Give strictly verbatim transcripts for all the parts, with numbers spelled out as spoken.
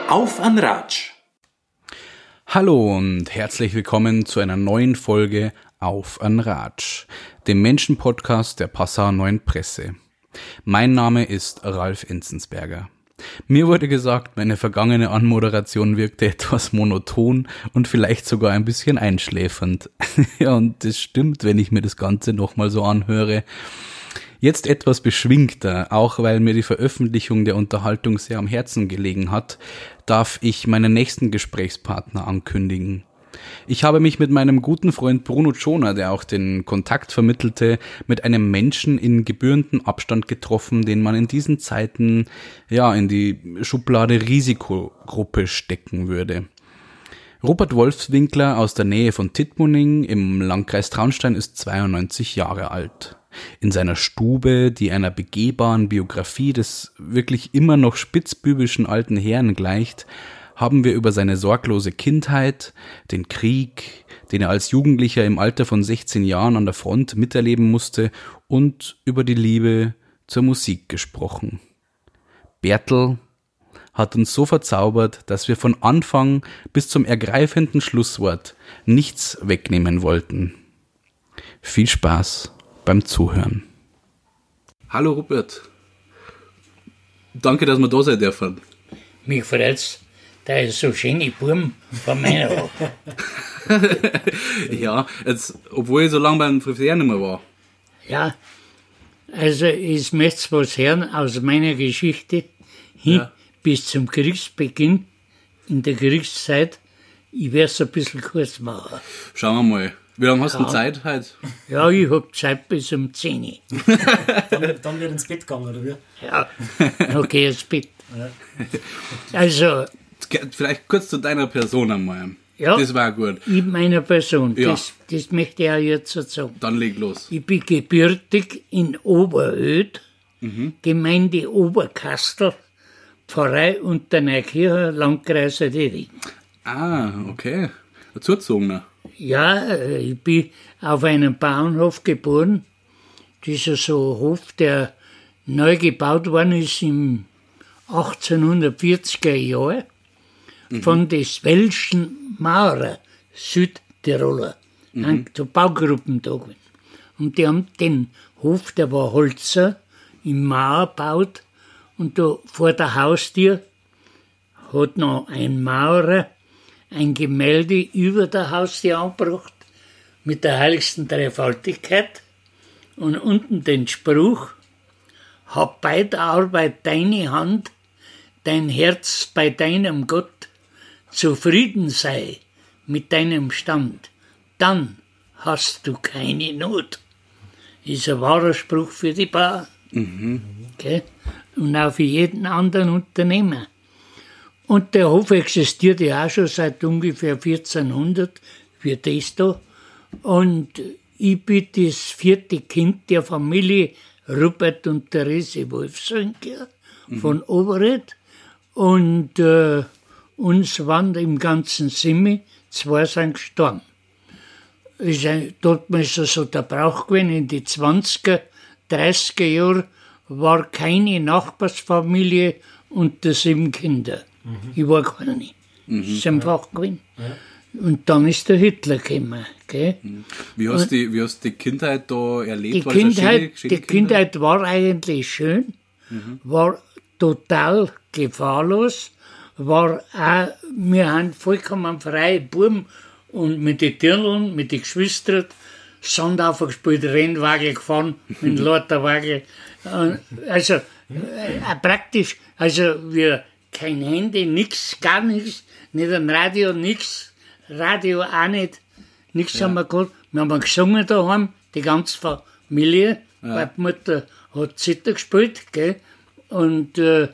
Auf an Ratsch! Hallo und herzlich willkommen zu einer neuen Folge Auf an Ratsch, dem Menschen-Podcast der Passauer Neuen Presse. Mein Name ist Ralf Enzensberger. Mir wurde gesagt, meine vergangene Anmoderation wirkte etwas monoton und vielleicht sogar ein bisschen einschläfernd. Ja, und das stimmt, wenn ich mir das Ganze nochmal so anhöre. Jetzt etwas beschwingter, auch weil mir die Veröffentlichung der Unterhaltung sehr am Herzen gelegen hat, darf ich meinen nächsten Gesprächspartner ankündigen. Ich habe mich mit meinem guten Freund Bruno Tschoner, der auch den Kontakt vermittelte, mit einem Menschen in gebührendem Abstand getroffen, den man in diesen Zeiten ja in die Schublade Risikogruppe stecken würde. Rupert Wolfswinkler aus der Nähe von Tittmoning im Landkreis Traunstein ist zweiundneunzig Jahre alt. In seiner Stube, die einer begehbaren Biografie des wirklich immer noch spitzbübischen alten Herrn gleicht, haben wir über seine sorglose Kindheit, den Krieg, den er als Jugendlicher im Alter von sechzehn Jahren an der Front miterleben musste, und über die Liebe zur Musik gesprochen. Bertel hat uns so verzaubert, dass wir von Anfang bis zum ergreifenden Schlusswort nichts wegnehmen wollten. Viel Spaß beim Zuhören. Hallo Rupert. Danke, dass wir da sein dürfen. Mich freut's, da ist so schöne Buben von meiner Art. Ja, jetzt, obwohl ich so lange beim Friseur nicht mehr war. Ja, also ich möchte was hören aus meiner Geschichte hin Ja. bis zum Kriegsbeginn, in der Kriegszeit. Ich werde es ein bisschen kurz machen. Schauen wir mal. Wie lange hast du Ja. denn Zeit heute? Ja, ich hab Zeit bis um zehn Uhr. Dann, dann wird ins Bett gegangen, oder wie? Ja, dann geh ins Bett. Also, Vielleicht kurz zu deiner Person einmal. ja, Das war gut. ich meiner Person, Ja. das, das möchte ich auch jetzt so sagen. Dann leg los. Ich bin gebürtig in Oberöd, Mhm. Gemeinde Oberkastel, Pfarrei Unterneukirchen, Landkreis Ried. Ah, okay. Ein Zugezogener. Ja, äh, ich bin auf einem Bauernhof geboren. Das ist ja so ein Hof, der neu gebaut worden ist im achtzehnhundertvierziger Jahre von des welschen Maurer, Südtiroler. Mhm. So Baugruppen da gewesen. Und die haben den Hof, der war Holzer, im Mauer gebaut. Und da vor der Haustür hat noch ein Maurer ein Gemälde über der Haustür angebracht mit der heiligsten Dreifaltigkeit und unten den Spruch: Hab bei der Arbeit deine Hand, dein Herz bei deinem Gott, zufrieden sei mit deinem Stand, dann hast du keine Not. Ist ein wahrer Spruch für die Bauern. Mhm. Okay? Und auch für jeden anderen Unternehmer. Und der Hof existiert ja auch schon seit ungefähr vierzehnhundert, für das da. Und ich bin das vierte Kind der Familie Rupert und Therese Wolfswinkler von Oberöd. Und äh, uns waren im ganzen Simme, zwei sind gestorben. Ist ein, dort ist so der Brauch gewesen, in die zwanziger, dreißiger Jahren war keine Nachbarsfamilie unter sieben Kinder. Mhm. Ich war keine. Mhm. Das ist einfach gewesen. Ja. Und dann ist der Hitler gekommen. Gell? Wie hast du die, wie hast die Kindheit da erlebt? Die, War das eine Kindheit, schöne- schöne die Kindheit war eigentlich schön, mhm. war total gefahrlos, war auch, wir haben vollkommen freie Buben und mit den Dirndln, mit den Geschwistern, Sandhaufen gespielt, Rennwagen gefahren, mit dem Lauterwagen. Also äh, praktisch, also wir kein Handy, nix, gar nichts, nicht ein Radio, nix, Radio auch nicht, nichts Ja. haben wir gehabt. Wir haben gesungen daheim, die ganze Familie, Ja. weil die Mutter hat Zither gespielt, gell? Und äh,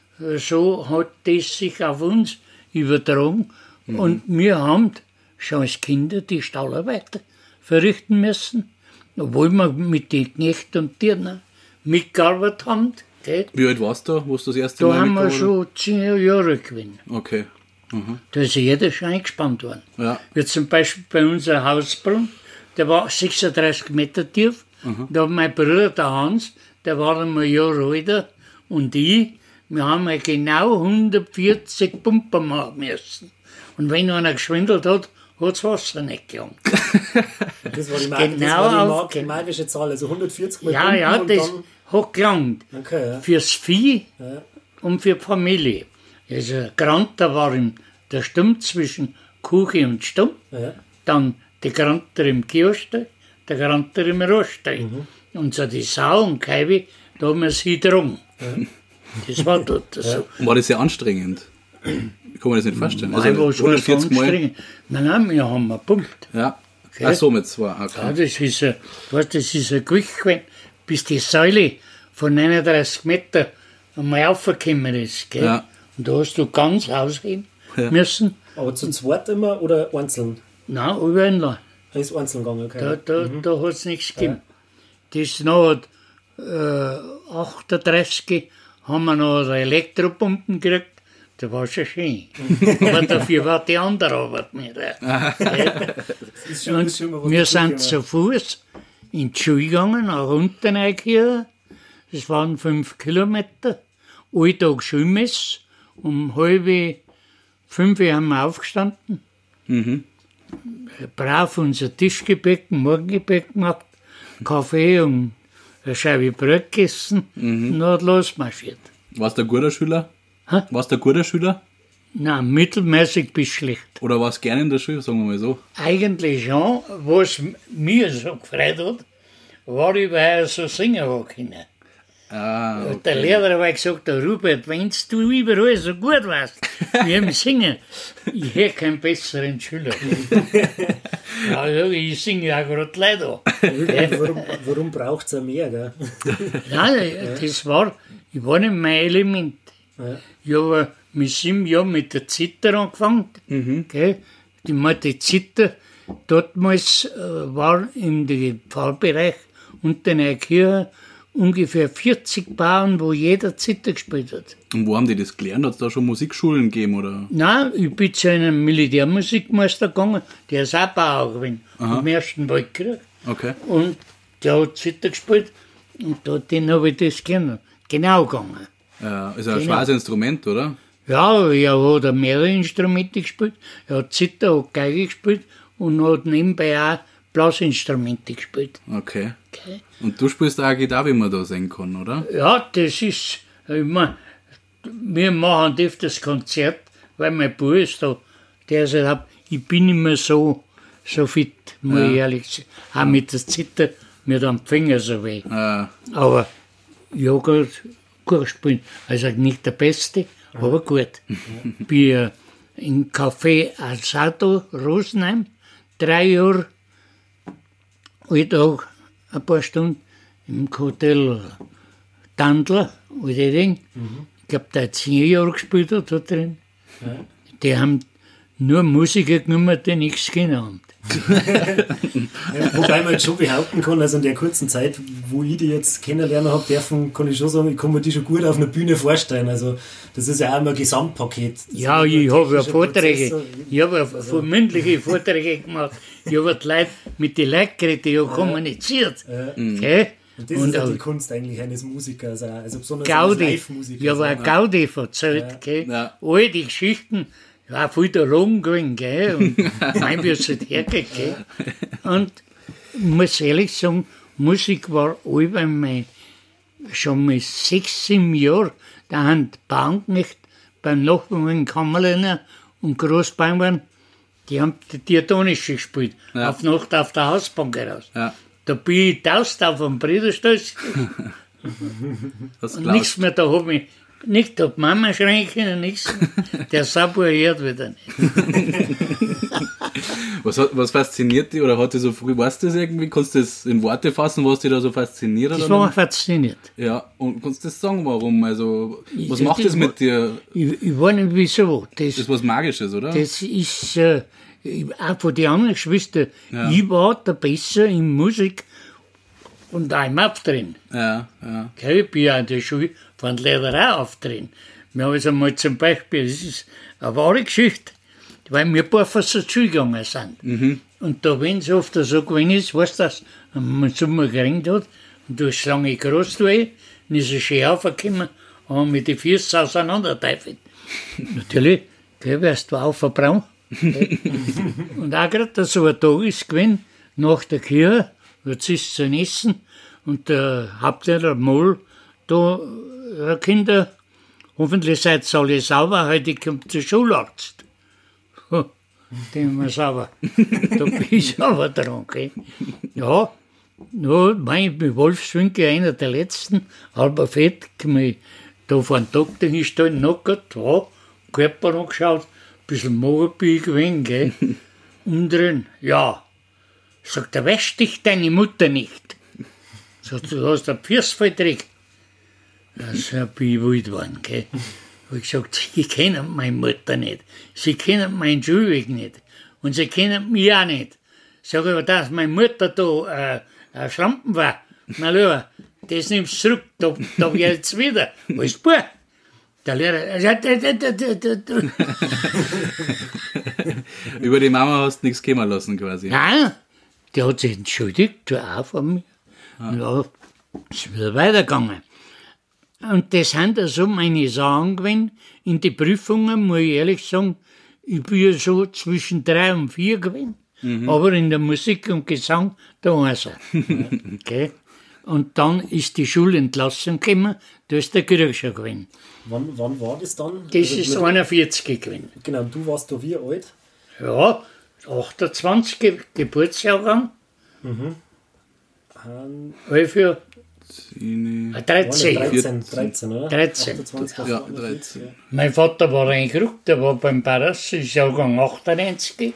so hat das sich auf uns übertragen. Mhm. Und wir haben schon als Kinder die Stallarbeit verrichten müssen, obwohl wir mit den Knechten und Dirnen mitgearbeitet haben. Gell? Wie alt warst du, wo du das erste Da Mal haben wir mitgearbeitet schon zehn Jahre gewesen. hast? Okay. Mhm. Da ist jeder schon eingespannt worden. Ja. Wie zum Beispiel bei unserem Hausbrunnen, der war sechsunddreißig Meter tief. Mhm. Da hat mein Bruder, der Hans, der war einmal ein Jahr älter, und ich, wir haben ja genau hundertvierzig Pumpen machen müssen. Und wenn einer geschwindelt hat, hat das Wasser nicht gelangt. Das war die, Mag Genau das war die, auf- Mag die magische Zahl, also hundertvierzig Mal Ja, Pumpen ja, und das dann... hat gelangt. Okay, ja. Fürs Vieh Ja. und für die Familie. Also Granter war im, der Stumm zwischen Kuche und Stumm. Ja. Dann die Granter im Kiosk, der Granter im Rohrstall. Mhm. Und so die Sau und Kaiwe, da haben wir sie drum. Das war dort so. Und war das sehr anstrengend? Ich kann mir das nicht vorstellen. Nein, war schon hundertvierzig Mal. anstrengend. Nein, nein, wir haben gepumpt. Ja. Okay. Ach so, mit zwei. Ja, Okay. das ist ein, du weißt, das ist ein Gewicht gewesen, bis die Säule von neununddreißig Meter einmal raufgekommen ist. Gell? Ja. Und da hast du ganz ausheben Ja. müssen. Aber zu zweit immer oder einzeln? Nein, überall. Er ist einzeln gegangen, okay. Da, da, da hat es nichts gegeben. Das noch äh, achtunddreißig haben wir noch eine Elektropumpen gekriegt. Das war schon schön. Aber dafür war die andere Arbeit nicht. Das ist schon, Und ist schon mal was wir dazu sind gekommen. zu Fuß in die Schule gegangen, nach unten hier. Das waren fünf Kilometer. Alltag Schulmess. Um halb fünf Uhr haben wir aufgestanden. Brav unser Tischgebäck, Morgengebäck gemacht, Kaffee und eine Scheibe Brot gegessen und dann hat losmarschiert. Warst du ein guter Schüler? Hä? Warst du ein guter Schüler? Nein, mittelmäßig bis schlecht. Oder warst du gerne in der Schule, sagen wir mal so? Eigentlich schon, was mir so gefreut hat, war ich, weil ich so singen habe können. Ah, Und der Lehrer hat gesagt, der Rupert, wenn du überall so gut warst wie im Singen, ich hätte keinen besseren Schüler. Ja, ja, ich singe auch gerade leider. Warum, warum braucht es mehr, gell? Nein, das war, ich war nicht mein Element. Ja. Ich habe mit sieben Jahren mit der Zither angefangen. Gell? Die, mal die Zither, damals äh, war in dem Pfarrbereich unter einer Kirche ungefähr vierzig Bauern, wo jeder Zither gespielt hat. Und wo haben die das gelernt? Hat es da schon Musikschulen gegeben? Oder? Nein, ich bin zu einem Militärmusikmeister gegangen, der ist auch Bauer gewesen, im Ersten Weltkrieg. Okay. Und der hat Zither gespielt und da, den habe ich das gelernt. Genau gegangen. Ja, ist ein Genau. schweres Instrument, oder? Ja, er hat mehrere Instrumente gespielt. Er hat Zither, hat Geige gespielt und hat nebenbei auch Blasinstrumente gespielt. Okay. Okay. Und du spielst auch Gitarre, wie man da sehen kann, oder? Ja, das ist, ich mein, wir machen öfters Konzert, weil mein Bruder ist da, der sagt, ich bin nicht mehr so, so fit, muss Ja. ich ehrlich sagen. Auch mit der Zither, mir tun die Finger so weh. Äh, Aber ja, gut, gut gespielt. Also nicht der Beste, aber gut. Bin äh, im Café Alsato Rosenheim, drei Jahre, Alltag, ein paar Stunden, im Hotel Tandler, alte Ding. Ich glaube, der hat zehn Jahre gespielt hat da drin. Die haben nur Musiker genommen, die nichts genannt. Wobei man jetzt schon behaupten kann, also in der kurzen Zeit, wo ich die jetzt kennenlernen habe dürfen, kann ich schon sagen, ich kann mir die schon gut auf einer Bühne vorstellen. Also das ist ja auch immer ein Gesamtpaket. Das Ja, ist ich ein habe ja technischer Vorträge, Prozess. ich habe ja also. mündliche Vorträge gemacht. Ich habe die Leute mit den Leuten geredet, ich habe kommuniziert. Okay? Und das Und ist ja auch die Kunst eigentlich eines Musikers, auch. Also besonders Gaudi, eines Live-Musikers. ich habe auch Gaudi erzählt, gell? Ja. All die Geschichten, ja, viel der Logen gewesen, gell? Und mein, wie es halt hergeht, gell? Und ich muss ehrlich sagen, Musik war allweil mein, schon mit sechs, sieben Jahren, da haben die Bauernknecht beim Nachbarn in Kammerländer und Großbauern, die haben die Diatonische gespielt, Ja. auf Nacht auf der Hausbank heraus. ja. Da bin ich taust auf dem Brüderstoß Das und glaubst nichts mehr, da hab ich nicht ob Mama schreien können, nichts. Der Sabur hört wieder nicht. Was, hat- was fasziniert dich oder hat dich so früh, weißt du das irgendwie? Kannst du das in Worte fassen, was dich da so fasziniert? Das oder war mir nicht? fasziniert. Ja, und kannst du das sagen, warum? Also, was Ich- macht das das mit dir? Ich, ich weiß nicht wieso. Das, Das ist was Magisches, oder? das ist äh, ich- auch von den anderen Geschwistern. Ja. Ich war der Besser in Musik und auch im Auftreten. ja, ja. Okay, ich bin ja in der Schule von Lehrer auch auftreten. Wir haben also mal zum Beispiel, das ist eine wahre Geschichte, weil wir ein paar von zur Schule gegangen sind. Und da, wenn es oft so gewesen ist, weißt du, dass man im Sommer geregnet hat und du hast lange groß durch, dann ist er schön aufgekommen haben mit den Füßen auseinanderteifelt. Natürlich, gell, wärst du auch verbraun. Und auch gerade so ein Tag ist gewesen, nach der Kirche, jetzt ist es zum Essen, und der Hauptlehrer Moll, da, äh, Kinder, hoffentlich seid ihr alle sauber, heute kommt der Schularzt. Oh, den wir sauber. Da bin ich aber dran, gell. Ja, ja, mein, mit Wolfswinkel, einer der letzten, halber fett, kann ich da vor den Doktor hinstellen, nackert, ja, Körper angeschaut, ein bisschen Magerbier gewesen, gell. Umdrehen, ja. Sagt er, wäscht dich deine Mutter nicht? Sagt, du hast ein Pfirsfall gekriegt. Also bin ich wild geworden, gell. Hab ich gesagt, sie kennen meine Mutter nicht. Sie kennen meinen Schulweg nicht. Und sie kennen mich auch nicht. Sag aber, dass meine Mutter da äh, ein Schlampen war. Na lieber, das nimmst du zurück, da, da wär jetzt wieder. Alles gut. Der Lehrer, Über die Mama hast du nichts kommen lassen quasi. nein, der hat sich entschuldigt, du auch von mir. Und ja, es ist wieder weitergegangen. Und das sind also meine Sachen gewesen. In die Prüfungen, muss ich ehrlich sagen, ich bin ja so zwischen drei und vier gewesen. Mhm. Aber in der Musik und Gesang, da eins. Okay. Und dann ist die Schulentlassung gekommen, da ist der Krieg schon gewesen. Wann, wann war das dann? Das also ist einundvierzig gewesen. Genau, du warst da wie alt? Ja, achtundzwanzig Ge Geburtsjahrgang. Mhm. Um, Für dreizehn. dreizehn, dreizehn, oder? dreizehn. achtundzwanzig, Ja, dreizehn. Ja. Mein Vater war eingerückt, der war beim Paras, ist Jahrgang achtundneunzig,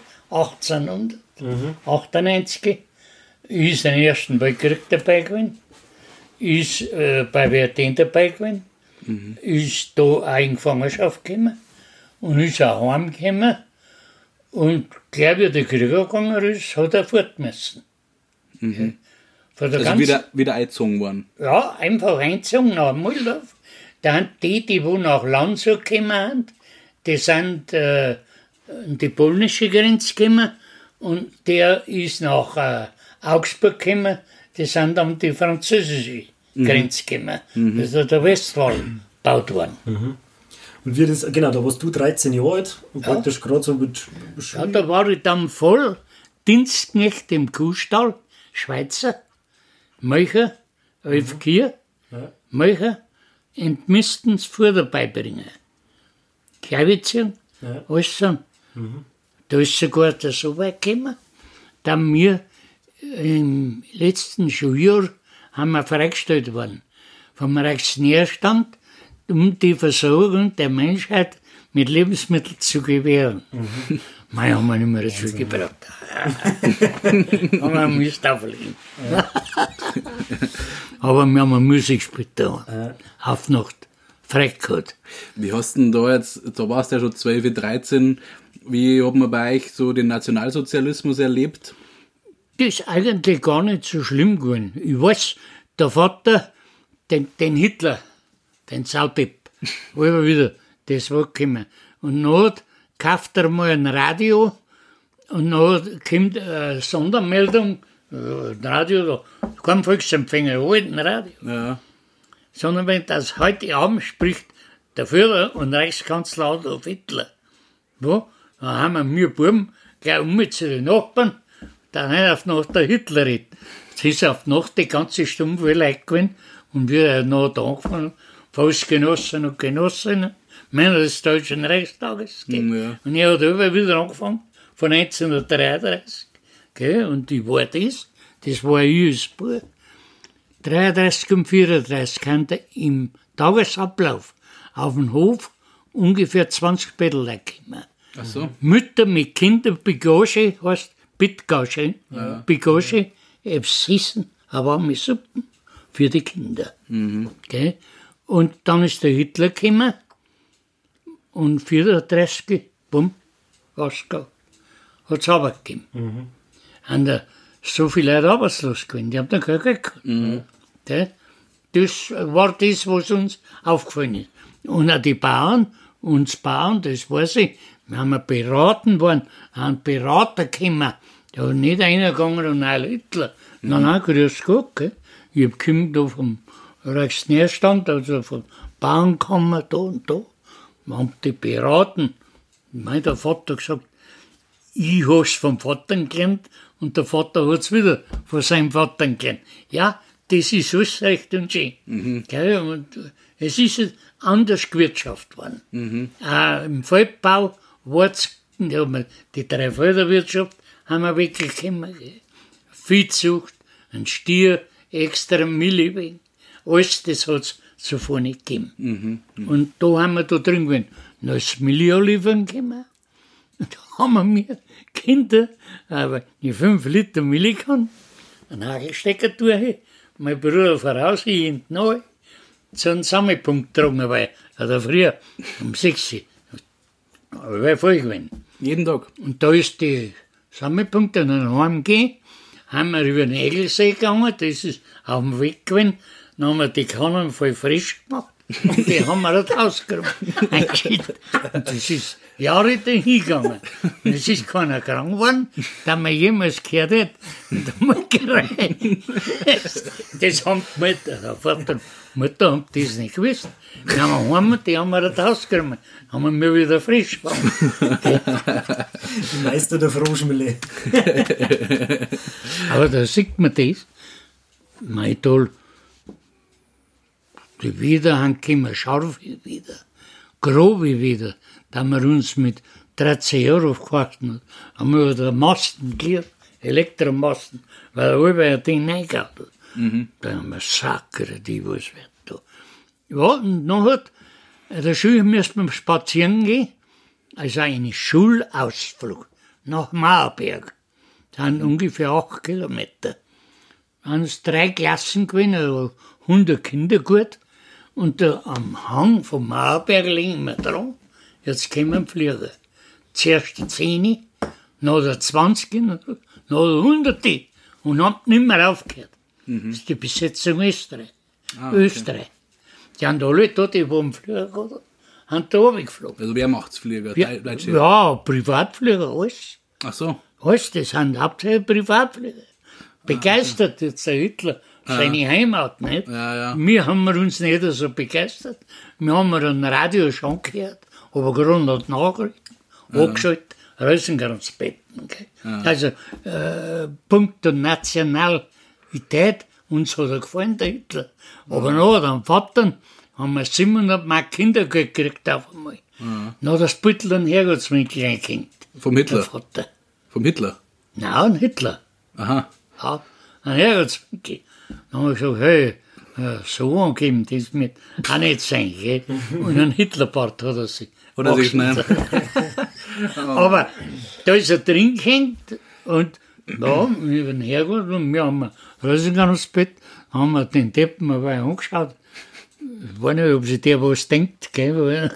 achtzehnhundertachtundneunzig. Ist im Ersten Weltkrieg dabei gewesen, ist äh, bei Verdun dabei gewesen, mhm. ist da auch in Gefangenschaft gekommen und ist auch heimgekommen. Und gleich wie der Krieg gegangen ist, hat er fort müssen. Mhm. Ja. Also ganzen, wieder, wieder eingezogen worden? Ja, einfach eingezogen nach Muldorf. Dann die, die wo nach Landshut gekommen sind, die sind äh, an die polnische Grenze gekommen und der ist nach äh, Augsburg gekommen, die sind an die französische Grenze gekommen. Mhm. Das ist der Westwall gebaut worden. Mhm. Und wie das, genau, da warst du dreizehn Jahre alt und ja. praktisch gerade so mit ja, da war ich dann voll Dienstknecht im Kuhstall, Schweizer, Milcher, elf mhm. Kühe, ja. Milcher, entmistens Futter beibringen. Kleibeziehung, ja. alles so. Mhm. Da ist sogar der so weit gekommen, dass wir im letzten Schuljahr haben wir freigestellt worden vom Reichsnährstand, um die Versorgung der Menschheit mit Lebensmitteln zu gewähren. Mhm. Mei, haben wir nicht mehr dazu gebraucht. Haben wir Mist auflegen. Ja. Aber wir haben eine Musik gespielt da. Ja. Auf Nacht. Frech gehabt. Wie hast du denn da jetzt, da warst du ja schon zwölf, dreizehn, wie hat man bei euch so den Nationalsozialismus erlebt? Das ist eigentlich gar nicht so schlimm gewesen. Ich weiß, der Vater, den, den Hitler, den Saudepp, immer wieder, das war gekommen. Und dann kauft er mal ein Radio und dann kommt eine Sondermeldung, ein Radio, kein Volksempfänger, ein Radio. Ja. Sondern wenn das heute Abend spricht, der Führer und Reichskanzler Adolf Hitler. Ja, dann haben wir Buben gleich um zu den Nachbarn, dann haben wir auf Nacht der Hitler redet. Jetzt ist auf Nacht die ganze Stunde viel Leute gewesen und wir haben noch da angefangen, Volksgenossen und Genossinnen, Männer des Deutschen Reichstages. Ja. Und er hat immer wieder angefangen, von neunzehnhundertdreiunddreißig. Gell? Und ich war das, das war ich als Bub. dreiunddreißig und vierunddreißig haben im Tagesablauf auf dem Hof ungefähr zwanzig Bettler gekommen. Ach so. Mütter mit Kindern, Bigage, heißt Bittgage, ja. Bigage, Essen, aber auch mit Suppen für die Kinder. Mhm. Okay? Und dann ist der Hitler gekommen und vierunddreißig, bumm, ausgegangen. Hat es runtergegeben. Mhm. Haben da so viele Leute arbeitslos gewesen, die haben dann kein Geld gehabt. Mhm. Das war das, was uns aufgefallen ist. Und auch die Bauern, uns Bauern, das weiß ich, wir haben beraten worden, haben Berater gekommen. Da hat nicht einer gegangen und ein Hitler. Mhm. Nein, nein, grüß Gott, gell. Ich hab gekommen da vom Reichsnährstand, also von Bauernkammer da und da. Wir haben die beraten. Mein der Vater gesagt, ich hab's vom Vater gelernt und der Vater hat's wieder von seinem Vater gelernt. Ja, das ist alles recht und schön. Mhm. Gell? Und es ist anders gewirtschaftet worden. Mhm. Auch im Feldbau war's, die Dreifelderwirtschaft haben wir weggekommen. Viehzucht, ein Stier, extra Milli, alles das hat's zuvor nicht gegeben. Mhm. Mhm. Und da haben wir da drin gewesen, noch das Milli liefern können. Und da haben wir mir Kinder, aber die fünf Liter Milli kann, einen Hagelstecker durch, mein Bruder voraus, ich hinten neu, zu einem Sammelpunkt getragen, weil, oder früher, um sechs Uhr. Aber war voll gewesen. Jeden Tag? Und da ist die Sammelpunkt, und dann heimgehen, haben wir über den Egelsee gegangen, das ist auf dem Weg gewesen, dann haben wir die Kannen voll frisch gemacht und die haben wir halt ausgeräumt, eingeschüttet. Und das ist Jahre dahin gegangen. Und es ist keiner krank geworden, da man jemals gehört hat, in der Molkerei. Das, das haben die Mutter, der Vater und Mutter haben das nicht gewusst. Die haben wir heim, die haben wir halt ausgeräumt, haben wir mir wieder frisch gemacht. Die Meister der Froschmühle. Aber da sieht man das. Mein Toll, die Wiederhand kommen scharf wieder, grobe wieder. Da haben wir uns mit dreizehn Euro gekauft, haben wir da Masten gelegt, Elektromasten, weil alle ein Ding reingehauen hat. Mhm. Da haben wir Sackere, die was wird da. Ja, und nachher, in der Schule müssen wir spazieren gehen, also einen Schulausflug nach Mauerberg. Das sind ungefähr acht Kilometer. Da haben es drei Klassen gewesen, also hundert Kinder gut. Und da am Hang vom Mauerberg liegen wir dran. Jetzt kommen Flieger. Zuerst die zehn, noch der zwanzig, noch der hundert und haben nicht mehr aufgehört. Mhm. Das ist die Besetzung Österreich. Ah, okay. Österreich. Die haben alle da, die am Flieger gehabt haben da runtergeflogen. Also wer macht's Flieger? Ja, ja, Privatflieger, alles. Ach so. Alles, das sind hauptsächlich Privatflieger. Begeistert ah, okay. Jetzt der Hitler. Seine ah. Heimat, nicht? Ja, ja. Wir haben wir uns nicht so begeistert. Wir haben wir ein Radio schon gehört, aber gerade hat Nachrichten, ja. Angeschaltet, Rösinger ans Bett. Okay? Ja. Also, äh, Punkt der Nationalität, uns hat er gefallen, der Hitler. Aber ja. Noch am Vater haben wir siebenhundert Mark Kindergeld gekriegt auf einmal. Ja. Noch das Büttel ein Herrgottswinkel eingehängt. Vom Hitler? Der Vater. Vom Hitler? Nein, ein Hitler. Aha. Ja, ein Herrgottswinkel. Dann habe ich gesagt, hey, so angeben, das wird auch nicht sein, gell? Und ein Hitlerbart hat er sich. Oder sich nein. Aber da ist er drin gehängt und da, über den Herrgott, und wir haben Rösinger ans Bett, haben wir den Deppen mal angeschaut. Ich weiß nicht, ob sich der was denkt, gell?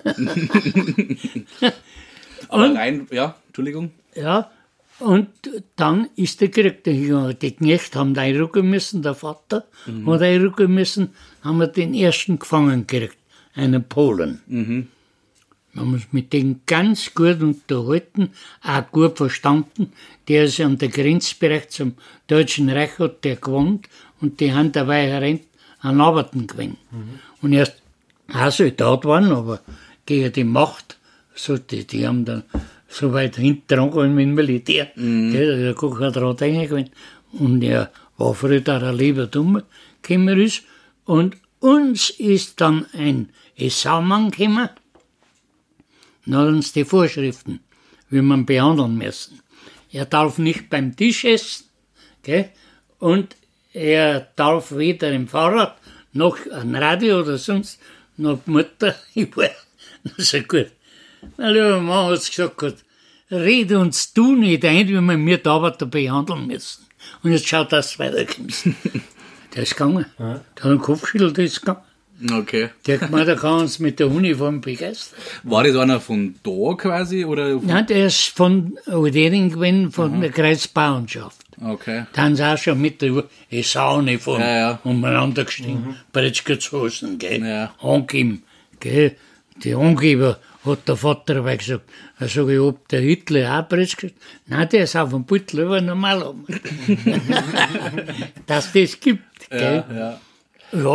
Aber und, rein, ja, Entschuldigung. Ja, und dann ist der Krieg dahingegangen. Die Knechte haben einrücken müssen, der Vater mhm. hat einrücken müssen, haben wir den ersten gefangen gekriegt, einen Polen. Mhm. Wir haben uns mit dem ganz gut unterhalten, auch gut verstanden. Der ist an der Grenzbereich zum Deutschen Reich, hat der gewohnt und die haben dabei herein an Arbeiten gewinnt. Mhm. Und er ist auch Soldat waren, aber gegen die Macht, so die, die haben dann so weit hinten dran gegangen mit dem Militär. Mhm. Der Koch hat dran reingewinnt. Und er war früher da ein lieber Dummer gekommen ist. Und uns ist dann ein S A-Mann gekommen. Dann hat uns die Vorschriften, wie man behandeln müssen. Er darf nicht beim Tisch essen, gell? Und er darf weder im Fahrrad noch ein Radio oder sonst, noch die Mutter. Ich war so gut. Mein lieber Mann hat gesagt, rede uns du nicht ein, wie wir mir da Arbeiter behandeln müssen. Und jetzt schaut, dass du weiterkommst. Der ist gegangen. Ja. Der hat einen Kopfschüttel, der ist gegangen. Okay. Der hat gemeint, der kann uns mit der Uniform begeistern. War das einer von da quasi? Oder? Nein, der ist von Odering gewesen, von Aha. der Kreisbauernschaft. Okay. Da haben sie auch schon mit der Sauniform ja, ja. umeinander gestiegen. Mhm. Brettschützhosen, gell. Ja. Angeben, gell. Die Angeber hat der Vater dabei gesagt. Da sage ich, ob der Hitler auch Brettschütz? Nein, der ist auf dem Beutel, aber normal. Dass das gibt, gell. Ja, ja. Ja,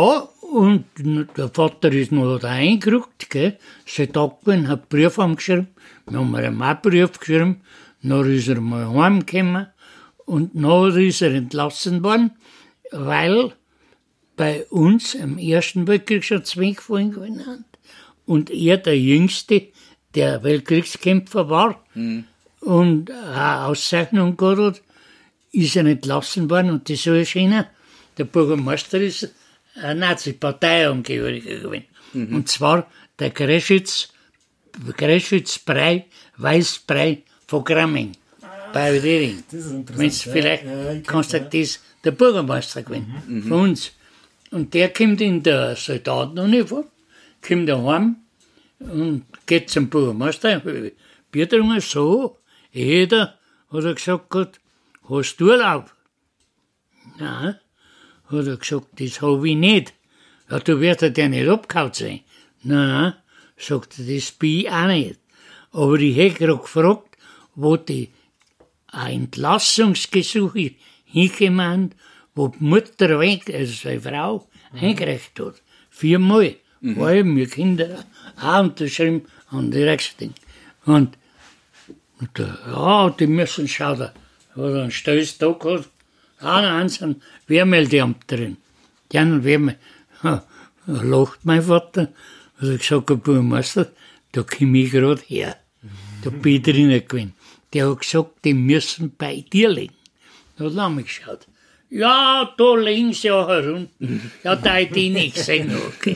Und der Vater ist noch da eingerückt, gell. Seit Tag gewesen, hat einen Brief geschrieben. Wir haben ihm auch einen Brief geschrieben. Dann ist er mal heimgekommen. Und dann ist er entlassen worden, weil bei uns im Ersten Weltkrieg schon zwei gefallen gewesen hat. Und er der Jüngste, der Weltkriegskämpfer war mhm. und eine Auszeichnung gehabt hat, ist er entlassen worden. Und das soll erschienen, der Bürgermeister ist eine Nazi-Partei-Angehöriger gewesen. Mhm. Und zwar der Kreschitz, Kreschitz-Brei, Weißbrei von Gramming. Bei Dering. Wenn du vielleicht ja, ja, kannst du ja. das der Bürgermeister gewesen, mhm. von uns. Und der kommt in der Soldatenuniform, kommt daheim und geht zum Bürgermeister, Bier trinken, so, jeder, hat er gesagt, Gott, hast du Urlaub? Nein, hat er gesagt, das habe ich nicht. Ja, du wirst ja nicht abgehauen sein. Nein, sagt er, das bin ich auch nicht. Aber ich hätte gerade gefragt, wo die ein Entlassungsgesuch hingekommen, wo die Mutter weg, also seine Frau, mhm. eingereicht hat. Viermal. Mhm. War eben wir Kinder auch unterschrieben an die Reichsding. Und, und der, ja, die müssen schauen. Hat er einen Stöß da gehabt. Ah, nein, sind Wehrmeldeamterin. Die anderen Wehrmel. Da lacht mein Vater. Hat er gesagt, der Bürgermeister, da komme ich gerade her. Da bin ich drinnen gewesen. Der hat gesagt, die müssen bei dir liegen. Da hat er mich geschaut. Ja, da liegen sie auch herum. Ja, da hätte ich nicht gesehen. Okay.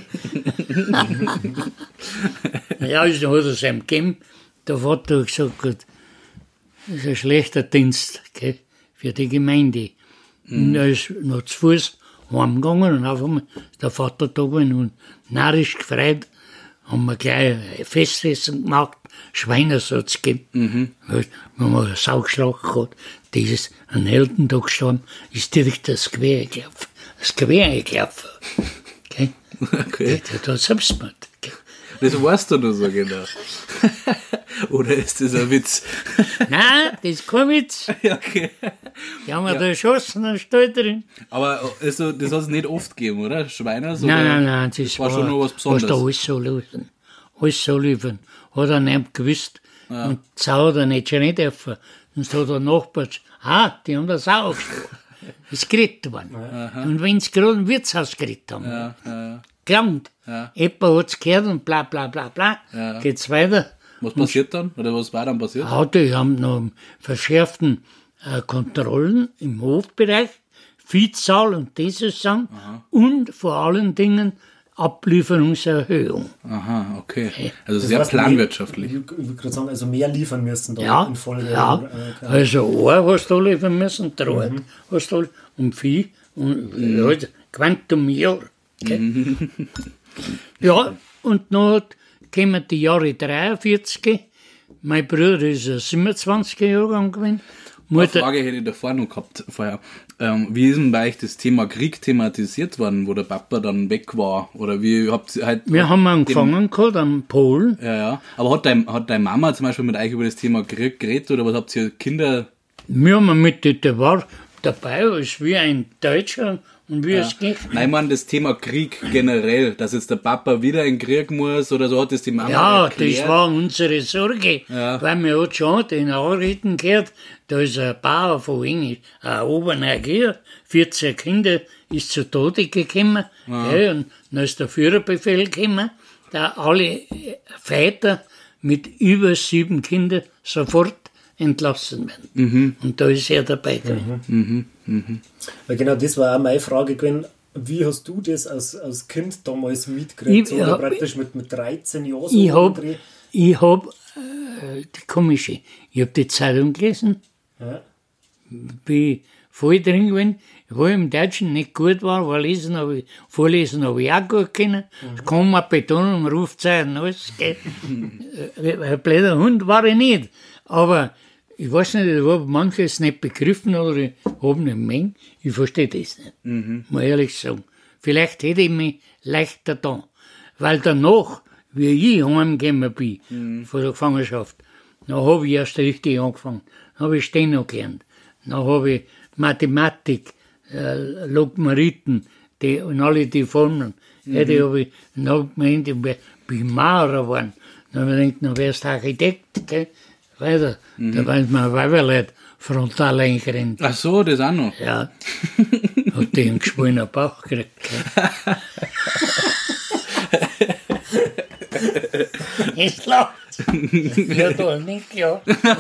Ja, also hat er es ihm gegeben. Der Vater hat gesagt, das ist ein schlechter Dienst, okay, für die Gemeinde. Mhm. Und er ist noch zu Fuß heimgegangen und auf einmal ist der Vater da gewesen und narrisch gefreut. Haben wir gleich ein Festessen gemacht, Schweinersatz gegeben. Mhm. Weil, wenn man einen Saugschlag gehabt, dieses an Heldentag gestorben, ist direkt das Gewehr gelaufen. Das Gewehr gelaufen. Okay? Okay. Der hat Selbstmord. Okay? Das weißt du noch so genau. Oder ist das ein Witz? Nein, das ist kein Witz. Okay. Die haben ja. da geschossen am Stall drin. Aber also, das hat es nicht oft gegeben, oder? Schweiner? So nein, nein, nein, das, das war, war schon noch was Besonderes. Was da alles so liefern. Alles so liefern. Hat er nicht gewusst. Ja. Und die Sau hat er nicht schon nicht dürfen. Sonst hat er Nachbar gesagt, ah, die haben das auch geschlagen. Das ist gerettet worden. Aha. Und wenn sie gerade ein Wirtshaus gerettet haben. Ja, ja, ja. Gelangt. Ja. Jemand hat es gehört und bla bla bla bla. Ja. Geht's weiter. Was passiert dann? Oder was war dann passiert? Ja, die haben noch verschärften äh, Kontrollen im Hofbereich, Viehzahl und dieses Sachen und vor allen Dingen Ablieferungserhöhung. Aha, okay. Also das sehr heißt, planwirtschaftlich. Ich würde gerade sagen, also mehr liefern müssen da ja, in Folge. Ja, äh, also Ohr hast du liefern müssen, Draht mhm. hast du und Vieh und mhm. ja, Quantum Jahr. Okay? Mhm. Ja, und dann kommen die Jahre dreiundvierzig. Mein Bruder ist ein siebenundzwanziger Jahrgang gewesen. Eine Frage hätte ich davor noch gehabt vorher. Ähm, wie ist denn bei euch das Thema Krieg thematisiert worden, wo der Papa dann weg war? Oder wie habt ihr halt. Wir haben angefangen gehabt am Polen. Ja, ja. Aber hat dein, hat deine Mama zum Beispiel mit euch über das Thema Krieg geredet oder was habt ihr Kinder? Wir haben mit, der war dabei, ist wie ein Deutscher. Und wie ja. es geht. Nein, man, das Thema Krieg generell, dass jetzt der Papa wieder in den Krieg muss oder so, hat das die Mama ja, erklärt? Ja, das war unsere Sorge, ja. weil man hat schon den Nachrichten gehört, da ist ein Bauer von Englisch, ein Obernergier, vierzehn Kinder, ist zu Tode gekommen, ja. gell, und dann ist der Führerbefehl gekommen, da alle Väter mit über sieben Kindern sofort entlassen werden. Mhm. Und da ist er dabei gewesen. Mhm. Mhm. Weil genau das war auch meine Frage gewesen. Wie hast du das als, als Kind damals mitgekriegt? So, ja, praktisch mit, mit dreizehn Jahren so Ich habe ich hab, äh, die komische, ich habe die Zeitung gelesen, ja. bin voll drin gewesen, wo ich im Deutschen nicht gut war, weil lesen hab ich, vorlesen habe ich auch gut können. Mhm. Komma, Betonung, Rufzeichen, alles. Ein blöder Hund war ich nicht. Aber ich weiß nicht, ich habe manches nicht begriffen oder ich habe nicht mehr. Ich verstehe das nicht, mhm. muss ich ehrlich sagen. Vielleicht hätte ich mich leichter da. Weil danach, wie ich heimgekommen bin, mhm. von der Gefangenschaft, dann habe ich erst richtig angefangen. Dann habe ich Steno gelernt. Dann habe ich Mathematik, äh, Logarithmen die, und alle die Formeln. Mhm. Ja, die habe ich noch gemeint, ich bin Maurer geworden. Dann habe ich gedacht, dann wärst du Architekt, gell? Weiter. Mhm. Da waren mir Weiberleute frontal eingerennt. Ach so, das auch noch? Ja. Hat die einen geschwollenen Bauch gekriegt. Ist laut. Ja, da nicht, ja.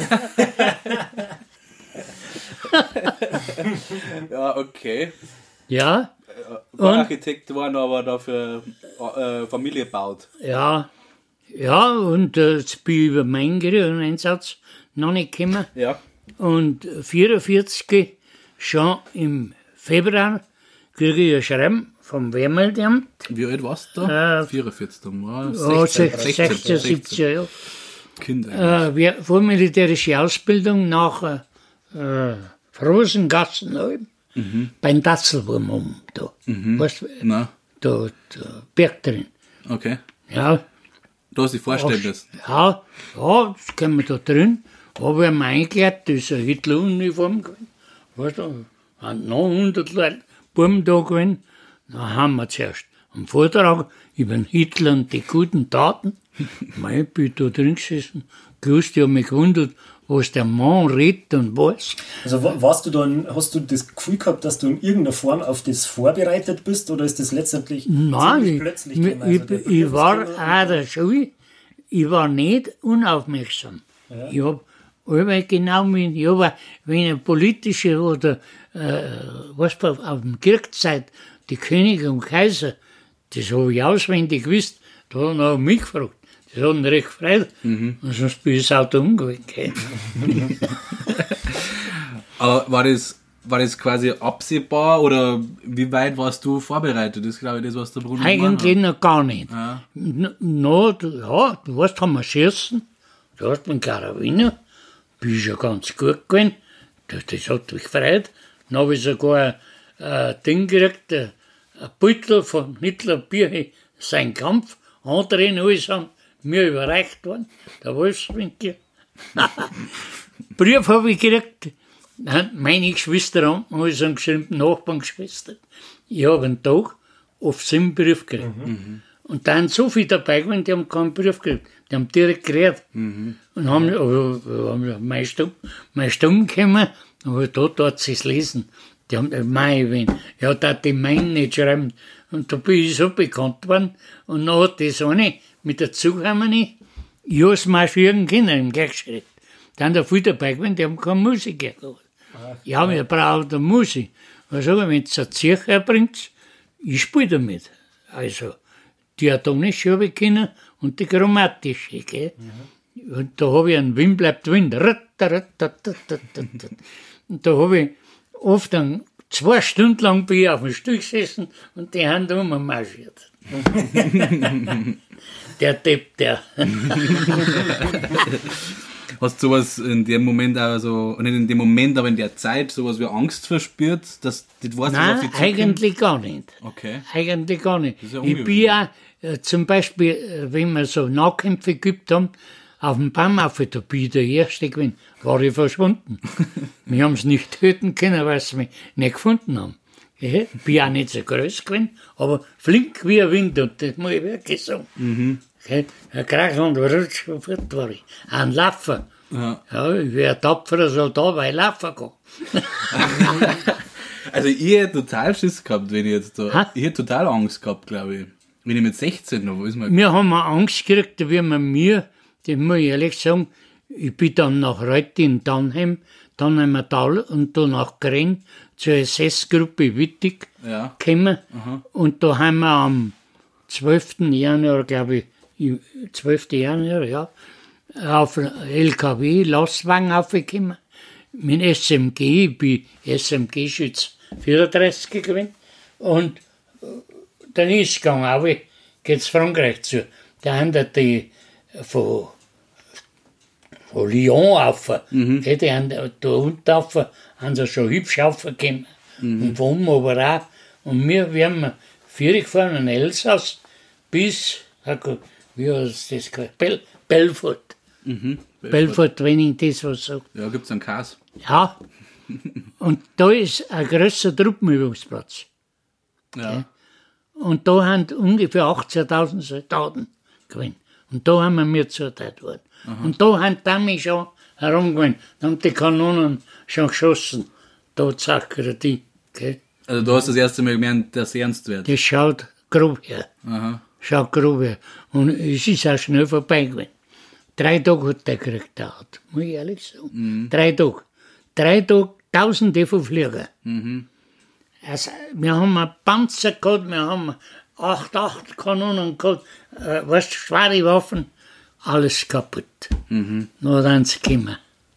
Ja, okay. Ja. War Architekt geworden, aber dafür äh, Familie baut. Ja. Ja, und äh, jetzt bin ich über meinen Einsatz noch nicht gekommen. Ja. Und vierundvierzig, schon im Februar, kriege ich ein Schreiben vom Wehrmeldeamt. Wie alt warst du da? Äh, vierundvierzig, war sechzehn, sechzehn, siebzehn, ja. Kind äh, vormilitärische Ausbildung nach äh, Frosengassenalm, mhm. beim Datzelwurm um, da. Mhm. Weißt du, Nein. da, da, Berg drin. Okay. Ja. Du hast dich vorstellen müssen. Ja, ja, das können wir da drin. Habe ich einmal eingekleidet, das ist eine Hitler-Uniform gewesen. Weißt du, haben noch hundert Leute, Buben da gewesen. Dann haben wir zuerst einen Vortrag über den Hitler und die guten Taten. Mein, ich bin da drin gesessen, gewusst, ich habe mich gewundert, was der Mann redet und was. Also warst du dann, hast du das Gefühl gehabt, dass du in irgendeiner Form auf das vorbereitet bist, oder ist das letztendlich Nein, ich, plötzlich ich, gekommen? Also ich, ich war auch der Schule, ich war nicht unaufmerksam. Ja. Ich habe allweil genau mit, ich hab, wenn eine politische oder äh, was auf der Kirchzeit, die Könige und Kaiser, das habe ich auswendig gewusst, da haben sie mich gefragt. Das hat ihn recht gefreut. Mhm. Und sonst bin ich das Auto umgewinkt. Aber war das, war das quasi absehbar oder wie weit warst du vorbereitet? Das ist, glaube ich, das, was der Bruder Eigentlich noch gar nicht. Ja. No, ja, du weißt, haben wir schießen, du hast mit Karabiner, bin ich ja ganz gut gewesen, das, das hat mich gefreut. Dann habe ich sogar ein, ein Ding gekriegt, ein Beutel von Hitler Bier, sein Kampf, andere in alles haben mir überreicht worden, der Wolfswinkel. Brief habe ich gekriegt, meine Geschwister haben alles geschrieben, Nachbarngeschwister. Ich habe einen Tag oft sieben Brief gekriegt. Mhm. Und da sind so viele dabei gewesen, die haben keinen Brief gekriegt. Die haben direkt geredet. Mhm. Und haben, aber, haben mein Stumm, mein Stumm gekommen, aber da dort sie es lesen. Die haben, mein, wenn, ja, da die meinen nicht schreiben. Und da bin ich so bekannt worden. Und dann hat das eine mit der Zuhammerni, ich habe es marschieren können im Gleichschritt. Dann da viele dabei gewesen, die haben keine Musik gehabt. Ja, wir brauchen eine Musik. Was sag ich, wenn du eine Zirche bringt, ich spiele damit. Also, die atonische habe ich können und die chromatische. Gell? Mhm. Und da habe ich einen Wind bleibt Wind. Und da habe ich oft dann zwei Stunden lang bin ich auf dem Stuhl gesessen und die haben rummarschiert. Der Depp, der. Hast du sowas in dem Moment auch so, nicht in dem Moment, aber in der Zeit, sowas wie Angst verspürt, dass das weißt, Nein, was auf dich eigentlich gar nicht. Okay. Eigentlich gar nicht. Das ist ja ich bin ja äh, zum Beispiel, äh, wenn wir so Nahkämpfe geübt haben, auf dem Baum auf der bin ich der Erste gewesen, war ich verschwunden. Wir haben es nicht töten können, weil sie mich nicht gefunden haben. Ich bin auch nicht so groß gewesen, aber flink wie ein Wind, und das muss ich wirklich sagen. Mhm. Okay. Ein Krach und Rutsch und fort war ich. Ein Laufer. Ja. Ja, ich wäre ein tapferer Soldat, weil ich laufen kann. Also ich hätte total Schiss gehabt, wenn ich jetzt da, ha? ich hätte total Angst gehabt, glaube ich. Wenn ich mit sechzehn noch, wo ist man? Wir haben Angst gekriegt, wie man mir, das muss ich ehrlich sagen, ich bin dann nach Reut in Tannheim, Tannheimer Tal und da nach Gren zur S S-Gruppe Wittig ja. gekommen. Aha. Und da haben wir am zwölften Januar, glaube ich, zwölften Januar, ja, auf L K W Lastwagen aufgekommen. Mit S M G, ich bin S M G-Schütz vierunddreißig gewesen. Und dann ist es gegangen, auch geht's Frankreich zu. Da haben die von, von Lyon auf, mhm. die haben da unten auf, haben sie schon hübsch aufgekommen. Mhm. Und von oben aber auch. Und wir, wir haben vier gefahren in Elsass bis, wie heißt das gehört? Bel, Belfort. Mhm. Belfort, wenn ich das was sage. Ja, gibt es einen Kas. Ja. Und da ist ein grösser Truppenübungsplatz. Ja. Okay. Und da haben ungefähr achtzehntausend Soldaten gewesen. Und da haben wir mir zugeteilt worden. Aha. Und da haben die mich schon herumgewesen. Da haben die Kanonen schon geschossen. Da zackere die. Okay? Also du hast das erste Mal gemerkt, dass es ernst wird. Das schaut grob her. Aha. Schaut grob her. Und es ist auch schnell vorbei gewesen. Drei Tage hat der Krieg gedauert, muss ich ehrlich sagen. Mhm. Drei Tage. Drei Tage, tausende von Flieger. Mhm. Also, wir haben einen Panzer gehabt, wir haben acht, acht Kanonen gehabt, äh, weißt, schwere Waffen, alles kaputt. Mhm. Noch dann sie gekommen.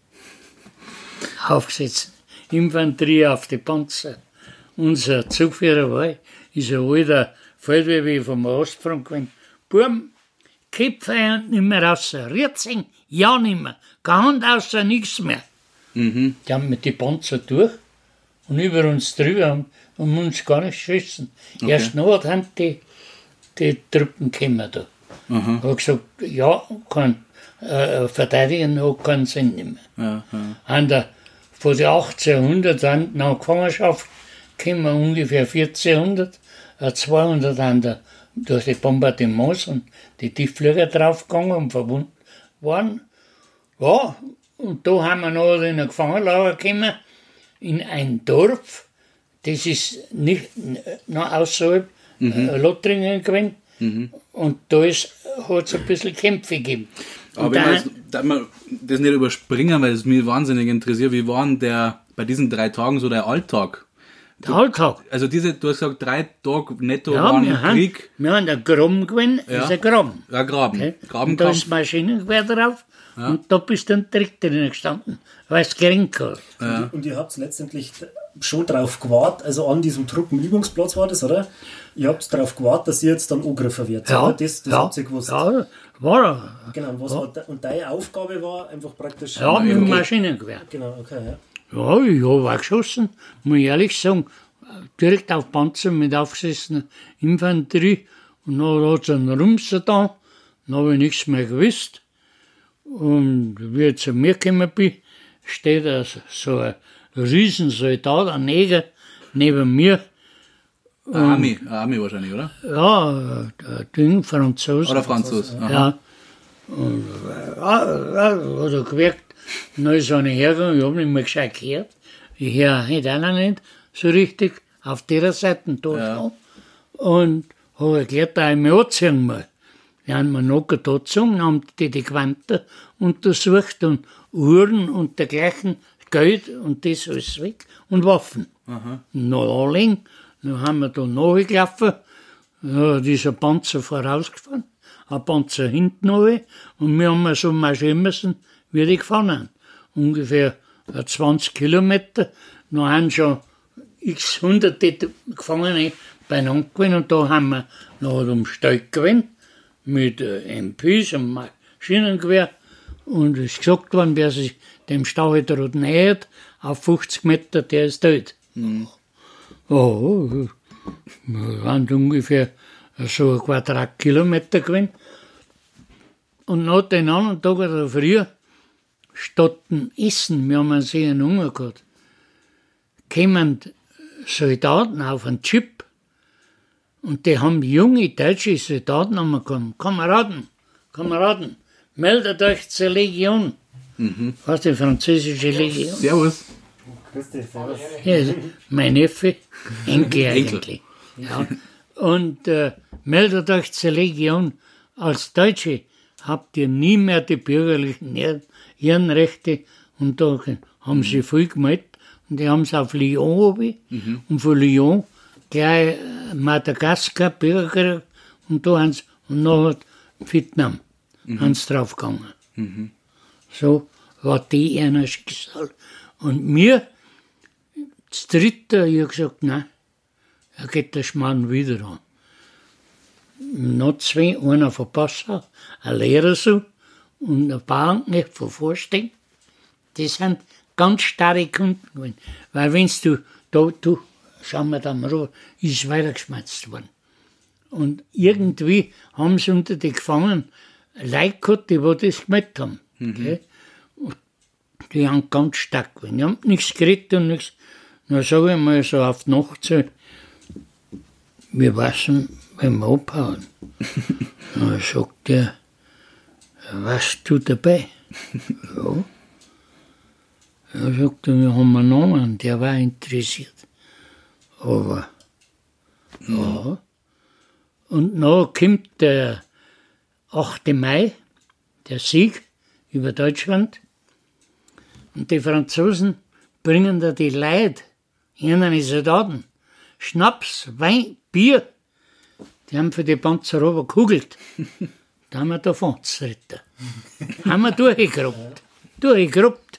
Aufgesetzt. Infanterie auf die Panzer. Unser Zugführer war, ist ein alter Feldwebel vom Ostfront gewesen. Buben, Köpfe nicht mehr raus, Rietzing, ja nicht mehr, keine Hand außer nichts mehr. Mhm. Die haben mit den Panzer durch und über uns drüber haben, haben uns gar nicht geschossen. Okay. Erst noch haben die, die Truppen gekommen da. Mhm. Ich habe gesagt, ja, kann, äh, verteidigen hat keinen Sinn mehr. Ja, ja. Haben da, von den achtzehnhundert an nach Gefangenschaft kommen ungefähr vierzehnhundert, äh, zweihundert haben da durch die Bombardements und die Tiefflieger draufgegangen und verbunden waren. Ja, und da haben wir noch in ein Gefangenlager gekommen, in ein Dorf, das ist nicht noch außerhalb mhm. äh, Lothringen gewesen. Mhm. Und da hat es ein bisschen Kämpfe gegeben. Aber wenn wir da man das nicht überspringen, weil es mich wahnsinnig interessiert, wie war denn der, bei diesen drei Tagen so der Alltag? Der Alltag? Also diese, du hast gesagt, drei Tage netto ja, waren wir im haben, Krieg. Wir haben einen Graben gewesen, ja. ist ein Graben. Ja, Graben. Okay. Graben und da ist Maschinengewehr drauf ja. und da bist du dann direkt drinnen gestanden, weil es gering war. Ja. Und, und ihr habt letztendlich schon drauf gewartet, also an diesem Truppenübungsplatz war das, oder? Ihr habt darauf gewartet, dass ihr jetzt dann angegriffen wird, ja. oder? Das, das ja. habt ihr gewusst. Ja, war er. Genau, und, was ja. war de, und deine Aufgabe war einfach praktisch... Ja, mit dem Maschinengewehr. Genau, okay, ja. Ja, ich habe auch geschossen, muss ich ehrlich sagen. Direkt auf Panzer mit aufgesessener Infanterie. Und dann hat es einen Rumser da. Dann habe ich nichts mehr gewusst. Und wie ich zu mir gekommen bin, steht da so ein Riesensoldat, ein Neger, neben mir. Army, Army wahrscheinlich, oder? Ja, der Ding, Franzose. Oder Franzos. Aha. Ja. Und ja, ja, hat er gewirkt. Und dann ist einer hergegangen, ich habe nicht mehr gescheit gehört. Ich höre heute auch noch nicht so richtig auf der Seite da. Ja. Und habe erklärt, dass ich mich anziehen muss. Die haben mir nachher da gezogen, haben die die Quanten untersucht und Uhren und dergleichen, Geld und das alles weg und Waffen. Aha. Noch anlegen. Dann haben wir da nachgelaufen, ja, dieser Panzer vorausgefahren, ein Panzer hinten runter und wir haben so marschieren müssen, wie die gefahren haben. Ungefähr zwanzig Kilometer. Dann haben schon x hunderte Gefangene beieinander gewesen und da haben wir noch um Steig gewesen mit M Ps und Maschinengewehr und es ist gesagt worden, wer sich dem Stauheter nähert, auf fünfzig Meter, der ist tot. Mhm. Oh, wir waren ungefähr so ein Quadratkilometer gewesen. Und nach den anderen Tag oder früher, statt dem Essen, wir haben einen sehr Hunger gehabt, kamen Soldaten auf einen Chip und die haben junge deutsche Soldaten angekommen. Kameraden, Kameraden, meldet euch zur Legion. Mhm. Was die französische Legion? Servus. Ja, mein Neffe, Enkel eigentlich. Ja. Und äh, meldet euch zur Legion. Als Deutsche habt ihr nie mehr die bürgerlichen Ehrenrechte. Und da haben sie viel gemeldet. Und die haben es auf Lyon mhm. und von Lyon gleich Madagaskar, Bürger, und da haben sie, und nachher Vietnam, mhm. haben sie draufgegangen. Mhm. So war die einer Schicksal. Und mir, das dritte, ich habe gesagt, nein, er geht der Schmarrn wieder an. Noch zwei, einer von Passau, ein Lehrer so, und ein Bauernknecht von Vorstein. Die sind ganz starre Kunden gewesen. Weil wenn du, da, du, schauen wir da mal an, ist weitergeschmerzt worden. Und irgendwie haben sie unter die Gefangenen Leute gehabt, die das gemeldet haben. Mhm. Okay? Die haben ganz stark gewesen. Die haben nichts geredet und nichts. Dann sage ich mal so auf die Nacht so, wir wissen, wenn wir abhauen. Dann sagt er, was du dabei? Ja. Er sagt, wir haben einen Namen, der war interessiert. Aber, ja. Und dann kommt der achte Mai, der Sieg über Deutschland. Und die Franzosen bringen da die Leute, ihnen Soldaten, Schnaps, Wein, Bier. Die haben für die Panzer runtergekugelt. Da haben wir davon zerritten. Haben wir durchgeruppt. Durchgeruppt.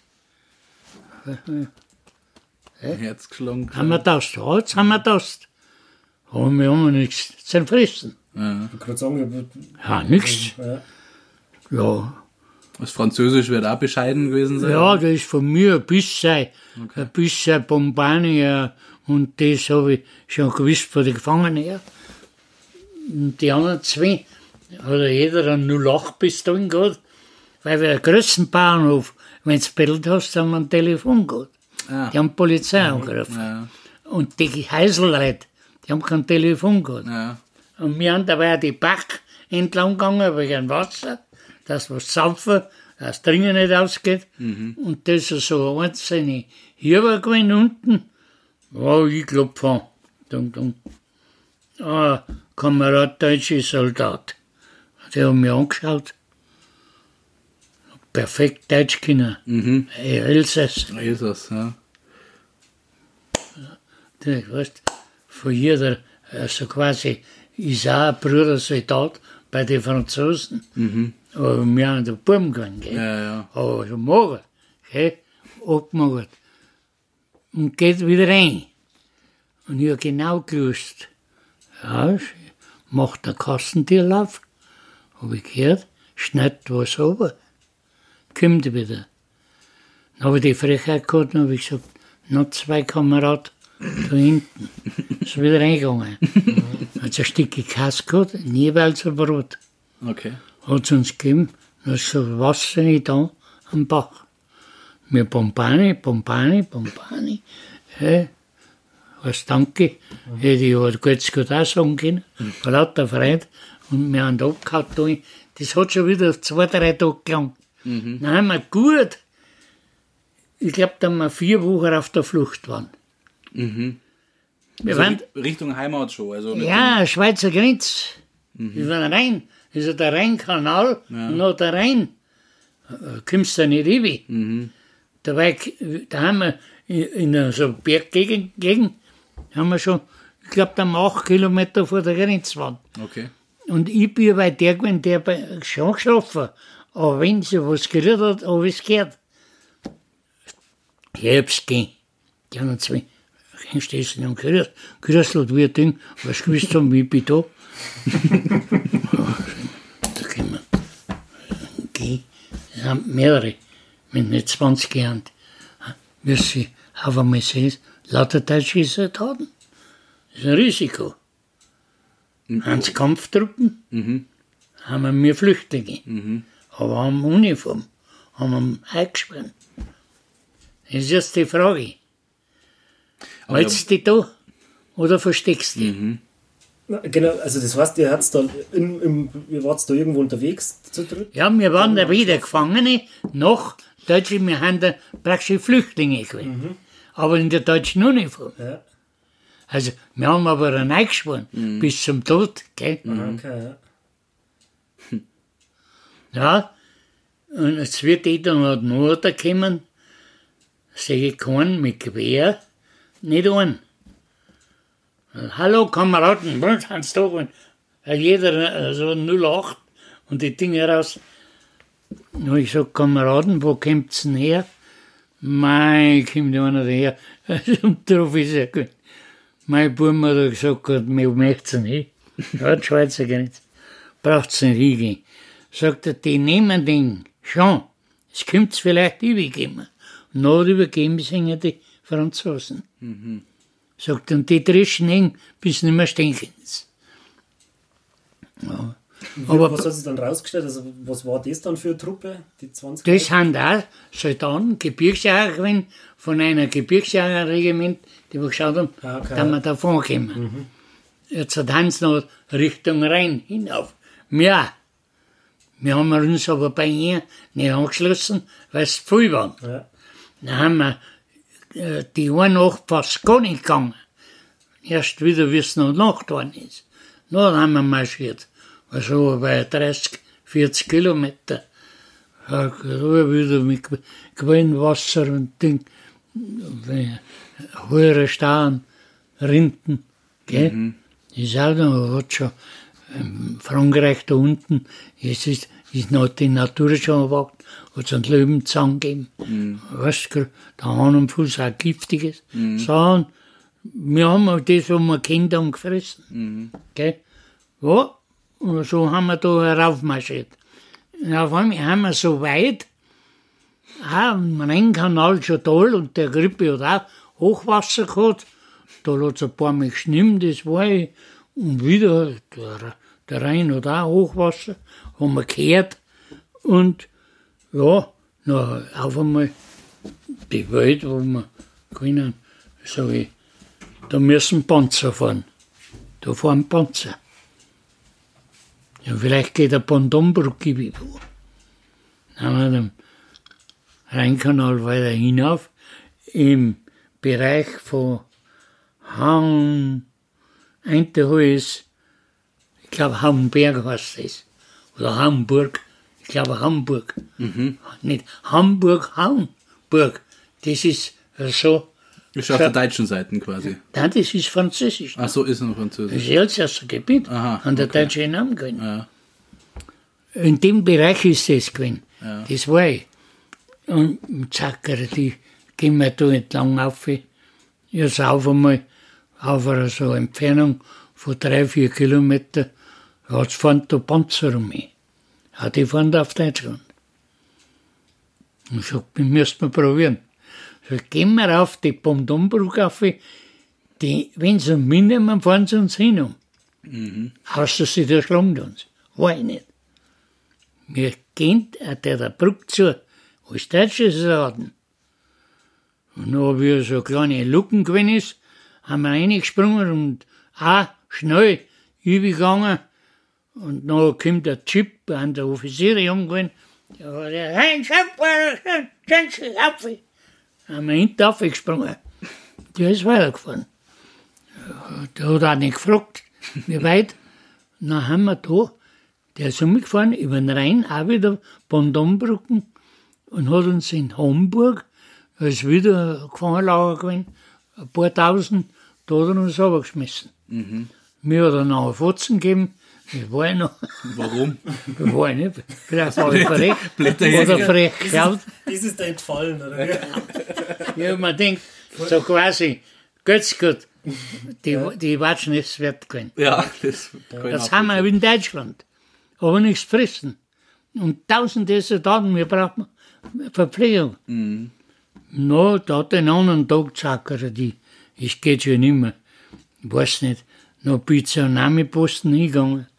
Herz geschlagen. Haben wir das? Ja, jetzt haben wir das. Aber wir haben nichts zerfressen. Ja. Ich kann sagen, Ja, nichts. ja. Ja. Das Französisch wird auch bescheiden gewesen sein. Ja, das ist von mir ein bisschen, okay. ein bisschen Bombani und das habe ich schon gewusst von den Gefangenen her. Und die anderen zwei hat jeder einen null acht Pistolen gehabt, weil wir einen größeren Bauernhof, wenn du Bild hast, haben wir ein Telefon gehabt. Ah. Die haben die Polizei angerufen. Ja. Und die Heiselleute, die haben kein Telefon gehabt. Ja. Und wir haben dabei die Bach entlang gegangen wegen Wasser, dass wir saufen, dass Dringen nicht ausgeht. Mhm. Und das ist so einzelne Hieber gewesen unten. Ja, ich glaube von. Dum, dum. Ah, Kamerad, deutsche Soldat. Die haben mich angeschaut. Perfekt Deutsch können. Mhm. Elsass. Elsass, ja. Du weißt, von jeder, also quasi, ist auch ein Bruder Soldat bei den Franzosen. Mhm. Aber wir haben den Buben gegangen, gell? Ja, ja. Aber schon mager, gell? Abgemagert. Und geht wieder rein. Und ich habe genau gewusst, ja, macht einen Kassentierlauf, habe ich gehört, schneidet was runter, kommt wieder. Dann habe ich die Frechheit gehabt und habe ich gesagt, noch zwei Kameraden da hinten. Ist wieder reingegangen. Hat es ein Stück Käse gehabt, jeweils ein Brot. Okay. Hat es uns gegeben, dann ist so Wasser nicht da am Bach. Wir Pompani, Pompani, Pompani. Hey, was danke. Mhm. Hätte ich aber ganz gut auch sagen können. Vor lauter Freude. Und wir haben da abgehauen. Das hat schon wieder zwei, drei Tage gelangt. Mhm. Dann haben wir gut. Ich glaube, da haben wir vier Wochen auf der Flucht waren. Mhm. Wir also waren, Richtung Heimat schon. Also ja, Schweizer Grenze. Mhm. Wir waren rein. Das ist der Rheinkanal ja. und nach der Rhein äh, kommst du nicht rein. Mhm. Da, war ich, da haben wir in, in so einer Berggegend, Gegend, haben wir schon, ich glaube, da haben wir acht Kilometer vor der Grenze waren. Okay. Und ich bin weit der gewesen, der bei, schon geschlafen. Aber wenn sie was gerührt hat, habe ich es gehört. Ich hab's gehen. Die anderen zwei, kennst du das nicht, haben gerührt. Grüß Gott, wie ein Ding, was gewusst haben, wie ich bin da. Da können wir gehen. Das haben mehrere, wenn nicht zwanzig Jahre. Wie sie auf einmal sehen, lauter deutsche Soldaten. Das ist ein Risiko. Mhm. Haben sie Kampftruppen, mhm. haben wir Flüchtlinge, mhm. aber haben Uniform, haben wir eingespannt. Das ist jetzt die Frage. Hältst du dich da oder versteckst du dich? Mhm. Genau, also das heißt, ihr, hat's da in, im, ihr wart da irgendwo unterwegs zu dritt? Ja, wir waren da wieder Gefangene, noch Deutsche, wir haben da praktisch Flüchtlinge gewesen. Mhm. Aber in der deutschen Uniform. Ja. Also, wir haben aber einen eingespannt, mhm. bis zum Tod, gell? Mhm. Okay, ja. Hm. Ja, und jetzt wird ich dann noch Norden kommen, sehe ich keinen mit Gewehr, nicht einen. Hallo Kameraden, wo sind Sie da? Jeder so null acht und die Dinge raus. Und ich sage, Kameraden, wo kommt denn her? Mei, kommt einer daher. Und darauf ist er gut. Mein Buben hat gesagt, wir möchten nicht. Ja, die Schweizer Grenze. Braucht es nicht hingehen. Sagt er, die nehmen den schon. Es kommt vielleicht übergeben. Und dann übergeben sie ihnen die Franzosen. Mhm. Sagt er, und die dreschen ihn, bis nicht mehr stinken. Ja. Aber was hat sich dann rausgestellt? Also, was war das dann für eine Truppe? Die zwanzig Das sind auch Soldaten, Gebirgsjäger von einer Gebirgsjägerregiment, die wir geschaut haben, ah, okay. dass wir davon kommen. Mhm. jetzt haben sie noch Richtung Rhein hinauf. Wir, wir haben uns aber bei ihr nicht angeschlossen, weil es zu viel waren. Ja. Dann haben wir äh, die eine Nacht fast gar nicht gegangen. Erst wieder, wie es noch Nacht geworden ist. Dann haben wir marschiert. Also bei dreißig, vierzig Kilometer. Ja, wieder mit Quellenwasser und Ding. Hohe Stauen, Rinden. Gell? Mhm. Ist auch noch, hat schon ähm, Frankreich da unten, es ist, ist noch die Natur schon erwacht, hat es einen Löwenzahn gegeben. Mhm. Weißt du, der Hahn am Fuß auch giftiges. Mhm. So, wir haben auch das, was wir kennt haben, gefressen. Mhm. Gell? Ja, und so haben wir da raufmarschiert. Und auf einmal haben wir so weit, auch im Rheinkanal schon toll, und der Grippe hat auch Hochwasser gehabt. Da hat es ein paar Mal geschnitten, das war ich. Und wieder, der, der Rhein hat auch Hochwasser, haben wir gehört. Und ja, na, auf einmal die Welt, wo wir können, sag ich, da müssen Panzer fahren. Da fahren Panzer. Ja, vielleicht geht eine Pontonbrücke wieder. Dann haben wir den Rheinkanal weiter hinauf, im Bereich von Hang, Einterholz, ich glaube Hamburg heißt das, oder Hamburg, ich glaube Hamburg, mhm. nicht Hamburg, Hamburg, das ist so. Das ist auf der deutschen Seite quasi. Nein, das ist Französisch. Ach so, ist noch Französisch. Das ist Elsässer Gebiet, Aha, an der okay. deutschen Namen gewesen. Ja. In dem Bereich ist das gewesen, Ja. das war ich. Und zacker, die gehen wir da entlang auf. Jetzt auf einmal, auf einer so Entfernung von drei, vier Kilometern, jetzt fahren da Panzer um mich. Ja, die fahren da auf Deutschland. Und ich sag, wir müssen wir probieren. So, gehen wir auf die Pontonbrücke auf, die, wenn sie uns mitnehmen, fahren sie uns hin um. Mhm. Außer sie erschlagen uns. War ich nicht. Wir gehen an der Brücke zu, als Deutsches Laden. Und dann habe ich so eine kleine Luken gewesen ist, haben wir reingesprungen und auch schnell übergegangen. Und dann kommt der Chip an der Offiziere umgewesen. Da war der, hey, schön, schön, auf. Haben wir hinten aufgesprungen. Der ist weitergefahren. Der hat auch nicht gefragt, wie weit. Und dann haben wir da, der ist umgefahren, über den Rhein, auch wieder Pontonbrücken, und hat uns in Hamburg, da ist wieder ein Gefangenlager gewesen, ein paar Tausend, da hat er uns runtergeschmissen. Mhm. Mir hat er noch einen Fotzen gegeben, das war ich noch. Warum? Das war ich nicht. Vielleicht war ich frech. Oder frech geklaut. Das ist dir entfallen, oder? Ja, man denkt, so quasi, geht's gut, die, ja. die Watschen ist wert gewesen. Ja, das kann Das haben wir in Deutschland, aber nichts fressen. Und tausende Soldaten, wir brauchen Verpflegung. Mhm. No, da hat den anderen Tag gesagt, die, es geht schon nicht mehr. Ich weiß nicht, noch bin ich zu einem Armeeposten hingegangen.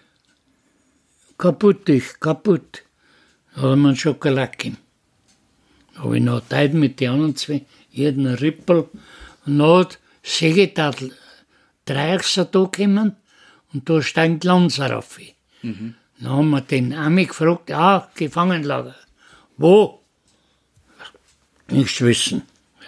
Kaputt, ich, kaputt. Da hat man Schokolade gegeben. Da habe ich noch geteilt mit den anderen zwei, jeden Rippel. Und dann hat Segetadl Dreiachser da gekommen und da steigt Lanzer rauf. Mhm. Dann haben wir den Armee gefragt, ah, Gefangenlager. Wo? Nichts wissen.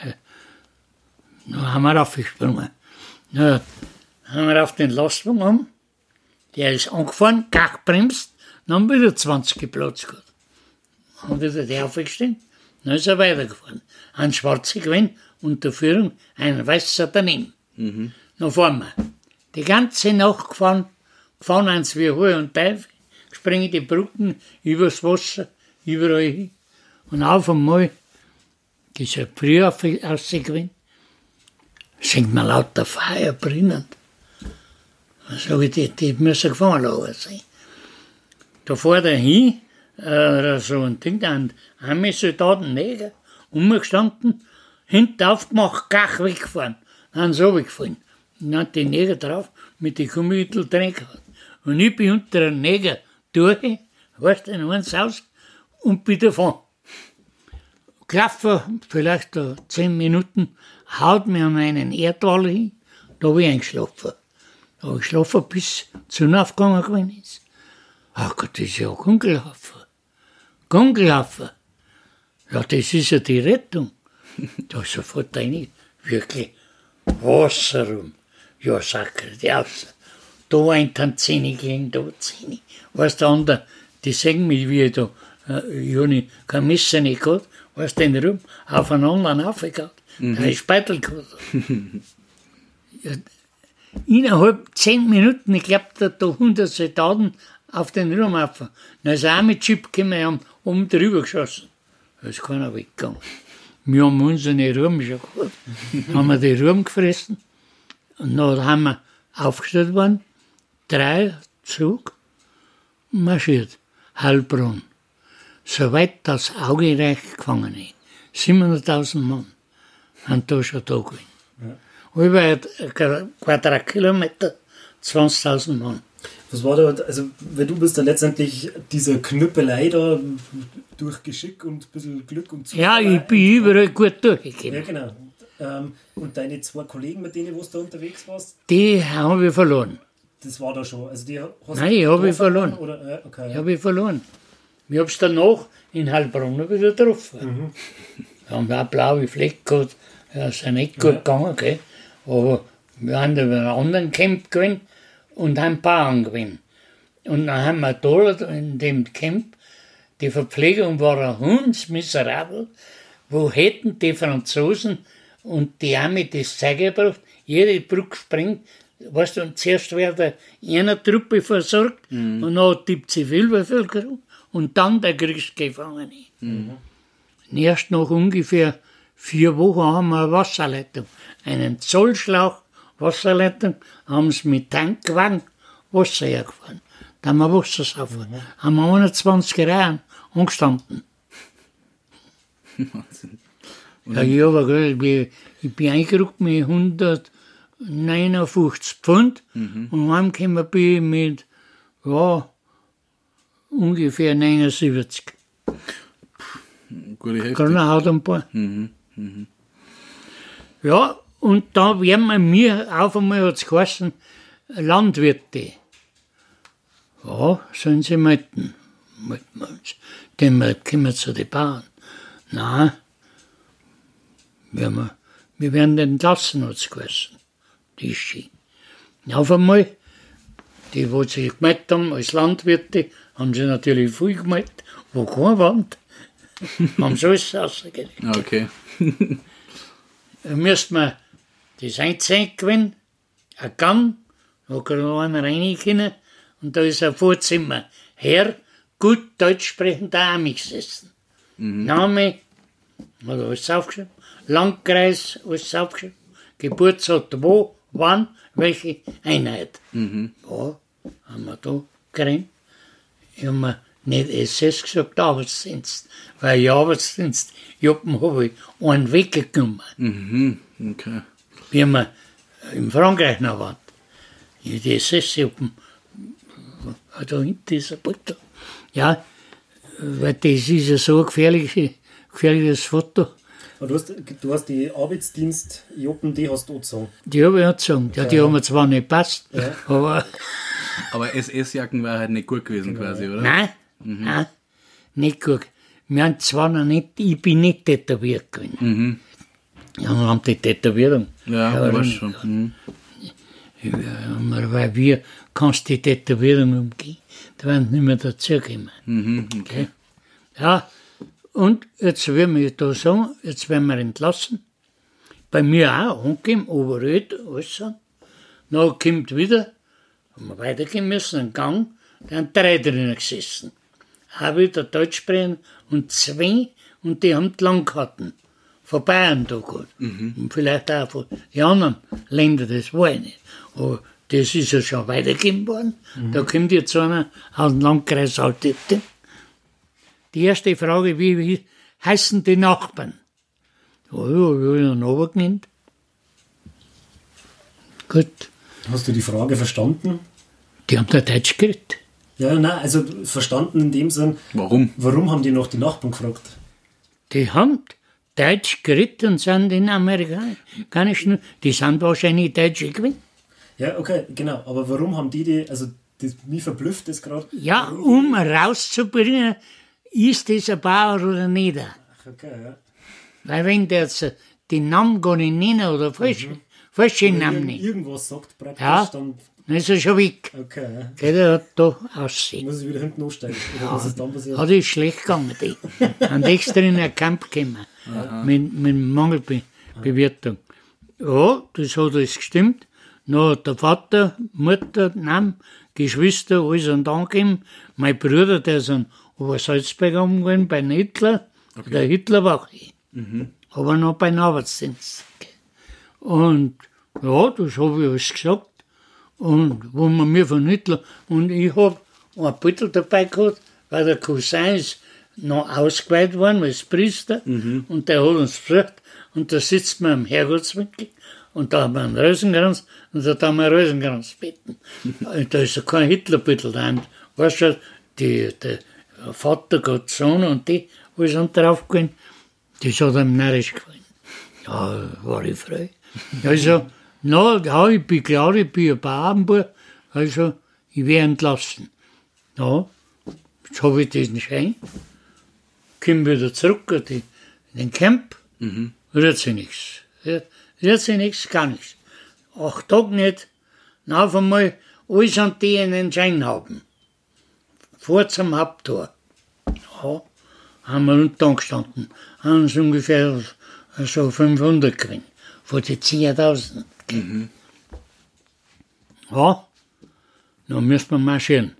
Dann haben wir raufgesprungen. Dann haben wir auf den Lastwagen um, der ist angefahren, gach bremst, dann haben wir wieder zwanzig geplatzt gehabt. Haben wieder die aufgestanden, dann ist er weitergefahren. Ein Schwarzer gewesen, unter Führung, ein Weißer daneben. Mhm. Dann fahren wir. Die ganze Nacht gefahren, gefahren eins wie Höhe und Teufel, springen die Brücken übers Wasser, überall hin. Und auf einmal, das ist ja früher rausgegangen, sind mir lauter Feuer brennend. Dann sage ich, die, die müssen Gefangenlager sein. Da fährt er hin, äh, so ein Ding, ein Armeesoldaten, Neger, umgestanden, hinten aufgemacht, gach weggefahren. Dann sind sie runtergefallen. Dann hat die Neger drauf mit den Gummimittel drin gehabt. Und ich bin unter einem Neger durch, weißt du, in eins aus und bin davon. Klaffer, vielleicht uh, zehn Minuten, haut mir an einen Erdwall hin, da habe ich eingeschlafen. Da habe ich schlafen, bis die Sonne aufgegangen gewesen ist. Ach Gott, das ist ja Gungelhaufen. Gungelhaufen. Ja, das ist ja die Rettung. Da ist sofort rein, wirklich Wasser rum. Ja, sacre, die aus. Da ein Tanzini gegen da Zini. Weißt du, der andere, die sehen mich, wie ich da, äh, ich habe nicht, kein Messer nicht gehabt, weißt du, den rum, aufeinander aufgehauen. Mhm. Da ist Speitel gehabt. Ja, innerhalb zehn Minuten, ich glaube, da, da hundert Soldaten auf den Raum rauf. Dann ist er auch mit Chip gekommen, haben oben drüber geschossen. Da ist keiner weggegangen. Wir haben unsere Ruhm schon gehabt. Dann haben wir die Ruhm gefressen. Und dann haben wir aufgestellt worden, drei Zug, marschiert, Heilbronn. Soweit das Auge reicht gefangen ist. siebenhunderttausend Mann haben da schon da gewesen. Ja. Über ein Quadratkilometer, zwanzigtausend Mann. Was war da, also, weil du bist da letztendlich dieser Knüppelei da durch Geschick und ein bisschen Glück und Zufall. Ja, ich bin überall gut durchgekommen. Ja, genau. Ähm, und deine zwei Kollegen, mit denen du da unterwegs warst? Die habe ich verloren. Das war da schon. Also die hast Nein, ich habe ich verloren. Oder? Ja, okay. Ich habe ich verloren. Ich habe es danach in Heilbronn wieder getroffen. Mhm. Wir haben auch blaue Fleck gehabt. Ja, ist ja nicht gut ja. gegangen, gell? Aber wir haben über einen anderen Camp gewesen und haben Bauern gewesen. Und dann haben wir dort in dem Camp, die Verpflegung war ein hundsmiserabel. Wo hätten die Franzosen und die Armee das Zeug gebracht, jede Brücke springt, weißt du, und zuerst wird eine Truppe versorgt mhm. und dann die Zivilbevölkerung und dann der Kriegsgefangene. Mhm. Und erst nach ungefähr vier Wochen haben wir eine Wasserleitung, einen Zollschlauch Wasserleitung, haben sie mit Tankwagen Wasser hergefahren. Da haben wir Wasser saufen. Mhm. Haben wir einundzwanzig Reihen angestanden. Wahnsinn. Ja, ich, aber, ich, ich bin eingerückt mit hundertneunundfünfzig Pfund mhm. und heimgekommen bin ich mit ja, ungefähr neunundsiebzig. Gute Hälfte. Keine Haut ein paar. Mhm. Mhm. Ja, und da werden wir mir auf einmal hat es geheißen, Landwirte. Ja, sollen sie melden. Melden wir uns. Dann kommen wir zu den Bauern. Nein, wir, wir werden entlassen, hat es geheißen. Die Ski. Auf einmal, die, die sich gemeldet haben als Landwirte, haben sie natürlich viel gemeldet, wo keine Wand. haben sie alles rausgelegt. Okay. Da müsste man das einzeigen gewinnen, ein Gang, da kann noch einer rein können, und da ist ein Vorzimmer. Herr, gut Deutsch sprechender Arme gesessen. Mhm. Name, hat alles aufgeschrieben, Landkreis, alles aufgeschrieben, Geburtsort wo, wann, welche Einheit. Mhm. Ja, haben wir da gekriegt. Ich habe mir nicht S S gesagt, Arbeitsdienst, weil ich Arbeitsdienst, Joppen habe ich einen weggenommen. Mhm. Okay. Wie wir in Frankreich noch waren. In die S S-Joppen, da hinten ist ein Foto. Ja, weil das ist ja so ein gefährliches, gefährliches Foto. Aber du hast, du hast die Arbeitsdienst-Joppen, die hast du auch gezogen? Die habe ich auch gezogen. Ja, die haben mir zwar nicht gepasst, ja. aber... Aber S S-Jacken war halt nicht gut gewesen, genau. Quasi, oder? Nein, mhm. nein, nicht gut. Wir haben zwar noch nicht, ich bin nicht tätowiert gewesen. Mhm. Ja, wir haben die Tätowierung. Ja, ja aber schon. Mhm. Ja, weil wir kannst die Tätowierung umgehen, da werden nicht mehr dazukommen. Mhm, okay. Okay. Ja, und jetzt werden wir da sagen, jetzt werden wir entlassen. Bei mir auch, angegeben, Oberröd, alles so. Dann kommt wieder, haben wir weitergehen müssen, einen Gang, da haben drei drinnen gesessen. Auch wieder Deutsch sprechen und zwei, und die haben die Landkarten von Bayern da gehabt. Mhm. Und vielleicht auch von den anderen Ländern, das war ich nicht. Aber das ist ja schon weitergegeben worden. Mhm. Da kommt jetzt einer aus dem Landkreis Altette. Die erste Frage, wie, wie heißen die Nachbarn? Ja, ja, wie habe ich noch genannt. Gut. Hast du die Frage verstanden? Die haben da Deutsch geredet. Ja, nein, also verstanden in dem Sinn. Warum? Warum haben die noch die Nachbarn gefragt? Die haben Deutsch geredet und sind in Amerika. Kann ich nur, die sind wahrscheinlich Deutsche gewesen. Ja, okay, genau. Aber warum haben die die, also das, mich verblüfft das gerade. Ja, um rauszubringen, ist das ein Bauer oder nicht. Ach, okay, ja. Weil wenn der jetzt den Namen gar nicht nennen oder falsch, mhm. falsche Namen Wenn nennt, irgendwas sagt praktisch, ja, dann... dann ist er schon weg. Okay, ja. Gell, der hat da aussehen. Muss ich wieder hinten aussteigen. Oder was ist dann passiert? Hat ist schlecht gegangen, die. Haben extra in ein Camp gekommen. Mit, mit Mangelbewirtung. Ja, das hat alles gestimmt. Dann hat der Vater, Mutter, Nein, Geschwister, alles an den gegeben. Mein Bruder, der ist an Obersalzberg umgegangen, bei Hitler. Okay. Der Hitler war auch hier. Mhm. Aber noch bei den Arbeitsdienst. Und ja, das habe ich alles gesagt. Und wo man mir von Hitler, und ich habe ein Büttel dabei gehabt, weil der Cousin ist noch ausgeweiht worden als Priester, mhm. und der hat uns gefragt, und da sitzt man am Herrgottswinkel, und da haben wir einen Rosenkranz, und da haben wir einen Rosenkranz beten. Da ist ja kein Hitlerbüttel da. Weißt du, die, der Vater, Gott, Sohn und die, alles sind draufgegangen, das hat ihm narrisch gefallen. Ja, war ich frei. Also, na, ja, ich bin klar, ich bin ein Bauernbub, also ich werde entlassen. Ja, jetzt habe ich diesen Schein, komme wieder zurück in den Camp, mhm. rührt sich nichts. Rührt sich nichts, gar nichts. Acht Tage nicht, dann auf einmal alles an die einen Schein haben. Vor zum Haupttor. Ja, haben wir unten gestanden, haben uns ungefähr so fünfhundert gewinnt, von den zehntausend. Mhm. Ja, dann müssen wir marschieren.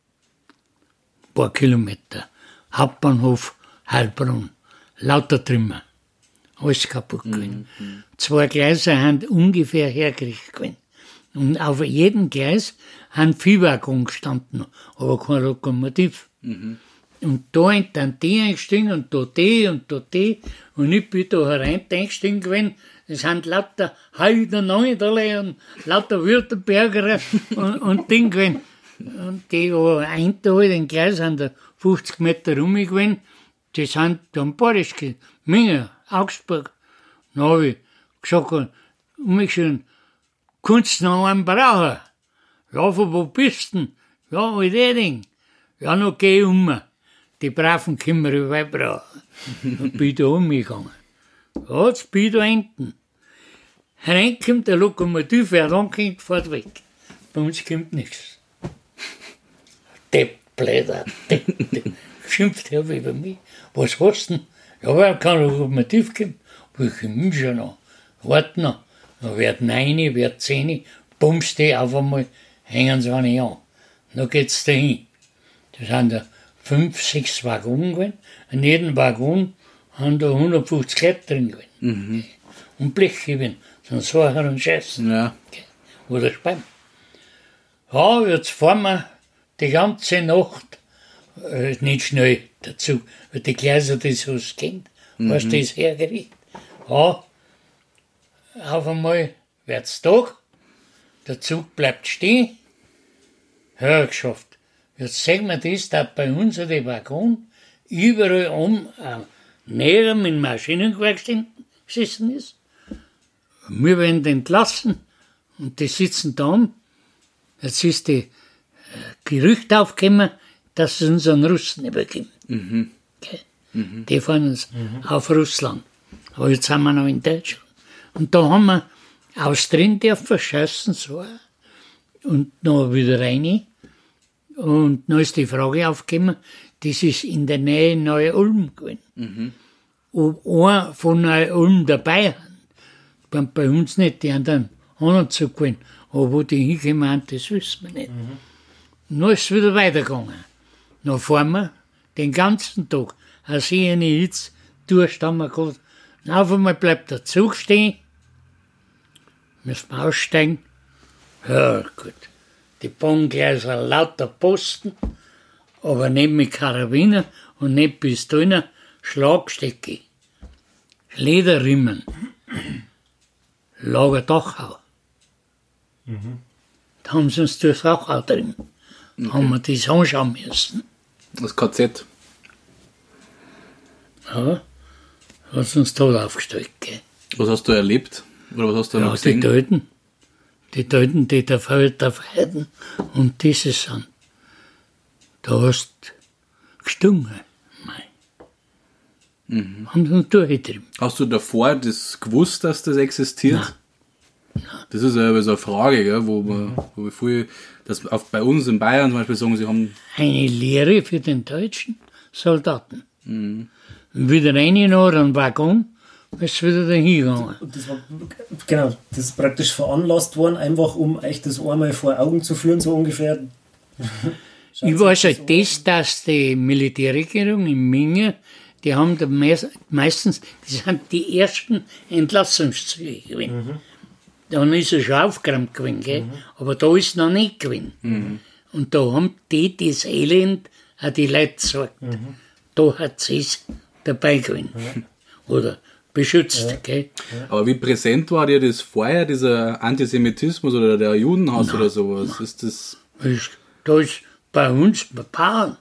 Ein paar Kilometer. Hauptbahnhof, Heilbronn, lauter Trümmer. Alles kaputt gewesen. Mhm. Zwei Gleise haben ungefähr hergerichtet gewesen. Und auf jedem Gleis haben vier Waggons gestanden, aber kein Lokomotiv. Mhm. Und da sind die eingestiegen und da die und da die. Und ich bin da herein eingestiegen gewesen. Das sind lauter Heider, Neuderle und lauter Württemberger und, und Ding gewesen. Und die, die ein da halt in Gleis sind da fünfzig Meter rum gewesen. Die sind da am Badisch gewesen. Minge, Augsburg. Dann habe ich gesagt, umgeschaut, kannst du noch einen brauchen? Ja, von wo bist du denn? Ja, mit dem Ding. Ja, noch geh ich um. Die braven können wir überall brauchen. Dann bin ich da umgegangen. Ja, jetzt bin ich da hinten. Hereinkommt der Lokomotiv, wer rankommt, fährt weg. Bei uns kommt nichts. Depp, Bläder, Depp, Depp. Schimpft er über mich. Was hast du denn? Ja, wer kann Lokomotiv kommen? Ich komme schon noch. Warte noch. Dann wird neun, wird zehn, bummst die auf einmal, hängen sie eine an. Dann geht's dahin. Das sind da fünf, sechs Waggons gewesen. In jedem Waggon haben da hundertfünfzig Leute drin gewesen. Mhm. Und Blechgewinnen. Sonst Sachen und Scheißen. Ja. Oder Spann. Ja, jetzt fahren wir die ganze Nacht, äh, nicht schnell dazu, weil die Gleise das was kennt, mhm. was das hergerichtet. Ja, auf einmal wird's Tag, der Zug bleibt stehen. Ja, geschafft. Jetzt sehen wir das, dass bei uns die Waggon überall um äh, näher mit Maschinengewehr gesessen ist. Wir werden entlassen und die sitzen da um. Jetzt ist die äh, Gerücht aufgekommen, dass sie uns an Russen übergeben. Mhm. Okay. Mhm. Die fahren uns mhm. auf Russland. Aber jetzt sind wir noch in Deutschland. Und da haben wir aus drin dürfen scheißen so und noch wieder rein. Und dann ist die Frage aufgekommen, das ist in der Nähe Neu-Ulm gewesen. Mhm. Ob einer von Neu-Ulm dabei hat. Bei, bei uns nicht, die haben dann anderen Zug gewesen. Aber wo die hingekommen haben, das wissen wir nicht. Mhm. Und dann ist es wieder weitergegangen. Dann fahren wir den ganzen Tag. Also ich eine Hitze, Durst haben wir gehabt. Und auf einmal bleibt der Zug stehen. Müssen wir aussteigen. Ja, gut. Die Bahngleise lauter Posten, aber nicht mit Karabiner und nicht Pistolen, Schlagstecke, Lederriemen, Lager Dachau. Mhm. Da haben sie uns durchs Dachau drin. Okay. Haben wir das anschauen müssen. Das K Z. Ja, hat uns tot aufgestellt. Gell. Was hast du erlebt? Oder was hast du ja, noch gesehen? Die Toten. die Leute, die da verhalten und diese sind. Da hast du gestungen. Mhm. Haben sie noch durchgetrieben. Hast du davor das gewusst, dass das existiert? Nein. Nein. Das ist ja so eine Frage, gell, wo wir, wo wir viel, dass auch bei uns in Bayern zum Beispiel sagen, sie haben... Eine Lehre für den deutschen Soldaten. Mhm. Wieder rein in einen Waggon, ist wieder dahin gegangen. Das war, genau, das ist praktisch veranlasst worden, einfach um euch das einmal vor Augen zu führen, so ungefähr. Ich weiß halt das, dass die Militärregierung in Minge, die haben da meist, meistens, das sind die ersten Entlassungszüge gewesen. Mhm. Dann ist es schon aufgeräumt gewesen, gell? Mhm. Aber da ist es noch nicht gewesen. Mhm. Und da haben die das Elend auch die Leute gesagt. Mhm. Da hat sie es dabei gewesen. Mhm. Oder beschützt. Ja. Gell? Ja. Aber wie präsent war dir das vorher, dieser Antisemitismus oder der Judenhass nein, oder sowas? Nein. Ist das... Da ist bei uns ein paar.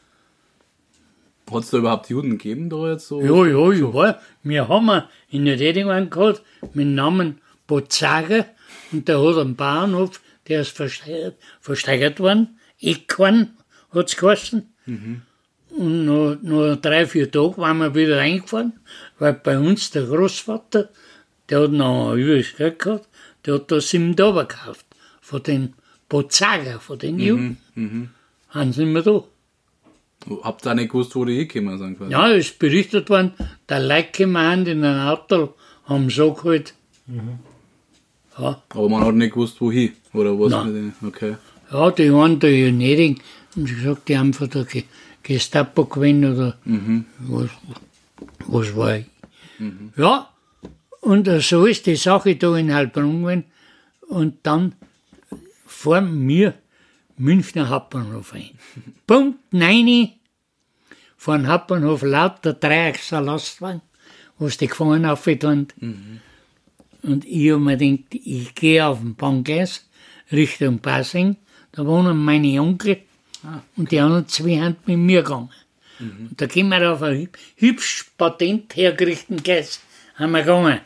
Hat es da überhaupt Juden gegeben da jetzt so? Ja, ja, ja. Wir haben in der Reding einen gehabt mit dem Namen Bozager und der hat einen Bauernhof, der ist versteigert, versteigert worden. Eckkorn hat es geheißen. Mhm. Und nach, nach drei, vier Tagen waren wir wieder reingefahren, weil bei uns der Großvater, der hat noch ein übriges Geld gehabt, der hat da sieben Taber gekauft. Von den Bozager, von den Juden. Mhm. Mhm. Haben sie nicht mehr da. Habt ihr auch nicht gewusst, wo die hingekommen sind? Quasi? Ja, es ist berichtet worden, der Leute gekommen in ein Auto, haben so geholt. Mhm. Ja. Aber man hat nicht gewusst, wohin, oder was? Mit denen? Okay. Ja, die waren da in Neding, haben sie gesagt, die haben von der Gestapo gewinnen oder mhm. was, was war ich. Mhm. Ja, und so ist die Sache da in Heilbronn gewesen. Und dann vor mir Münchner Hauptbahnhof ein. Punkt neun vor dem Hauptbahnhof lauter Dreiachser Lastwagen, wo die Gefangenen aufgetan. Mhm. Und ich habe mir gedacht, ich gehe auf den Bahngleis Richtung Passing, da wohnen meine Onkel ah. und die anderen zwei haben mit mir gegangen. Mhm. Und da gehen wir auf ein hübsch patent hergerichteten Gleis, haben wir gegangen.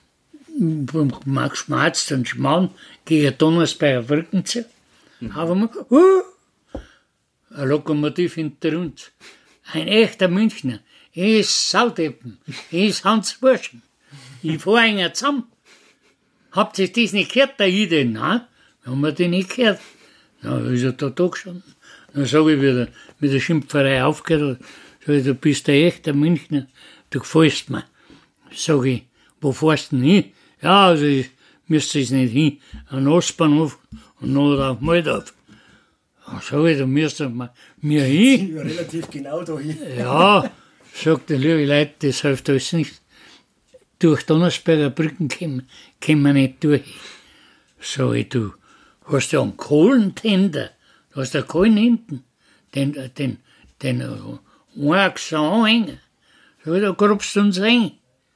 Max Schmerz und Schmarrn gegen Donnersberger Brücken zu. Mhm. Aber man, uh, ein Lokomotiv hinter uns. Ein echter Münchner. Er ist Saudeppen. Er ist Hans Burschen. Ich fahre einen zusammen. Habt ihr das nicht gehört, der Ide? Nein, haben wir den nicht gehört. Na, ist er da da gestanden. Dann sage ich wieder, mit der Schimpferei aufgehört, sag ich, du bist ein echter Münchner, du gefällst mir. Sag ich, wo fährst du denn hin? Ja, also ich müsste es nicht hin. An den Ostbahnhof und noch auf Moldau. Sag ich, da müsst ihr mir hin. Ja, relativ genau da hin. Ja, sagt der liebe Leute, das hilft alles nicht. Durch Donnersberger Brücken kommen, kommen wir nicht durch. Sag ich, du hast ja einen Kohlentender, du hast ja Kohlen hinten, den, den, den, den Achsen anhängen. Sag ich, da grubst du uns rein.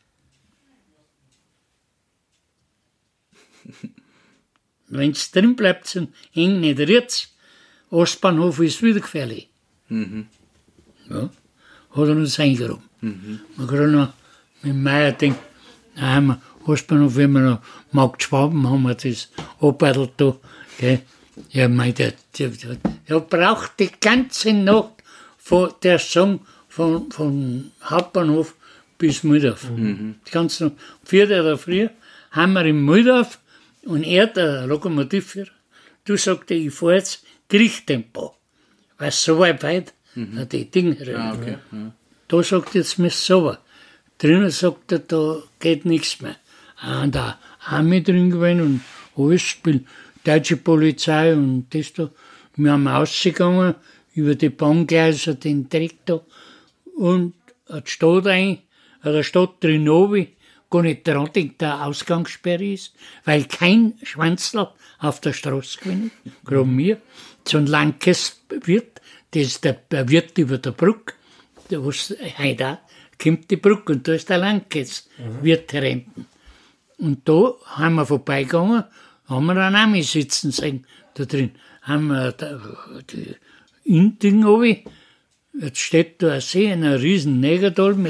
Wenn es drin bleibt, dann hängt nicht rührt's. Ostbahnhof ist wieder gefährlich. Mhm. Ja, hat er uns eingeräumt. Mhm. Man kann noch mit Meier denken, da haben wir Ostbahnhof, wenn wir noch Markt Schwaben haben wir das abgebattelt da. Gell. Ja, mein, der, der, der, der braucht die ganze Nacht von der Song von, von Hauptbahnhof bis Mühldorf. Mhm. Die ganze Nacht. Vier Tage früher haben wir in Mühldorf und er, der Lokomotivführer, du sagst, ich fahre jetzt Kriechtempo. Weil es so weit weit, mhm. die Dinge ah, okay. ja. Da sagt er, jetzt müsst ihr sauber. Drinnen sagt er, da geht nichts mehr. Und da haben wir drin gewesen und alles spielt deutsche Polizei und das da. Wir haben ausgegangen über die Bahngleise, den Dreck da und die Stadt ein, der Stadt drin oben, gar nicht dran denkt, der Ausgangssperre ist, weil kein Schwanzler auf der Straße gewinnt, gerade mir. So ein Lankes Wirt, das ist der, der Wirt über der Brücke, der was heute auch, kommt die Brücke und da ist der Lankes mhm. Wirt hinten. Und da haben wir vorbeigegangen, haben wir einen Ami sitzen sehen, da drin. Haben wir da, die Inding oben, jetzt steht da ein See, ein riesen Negertal mit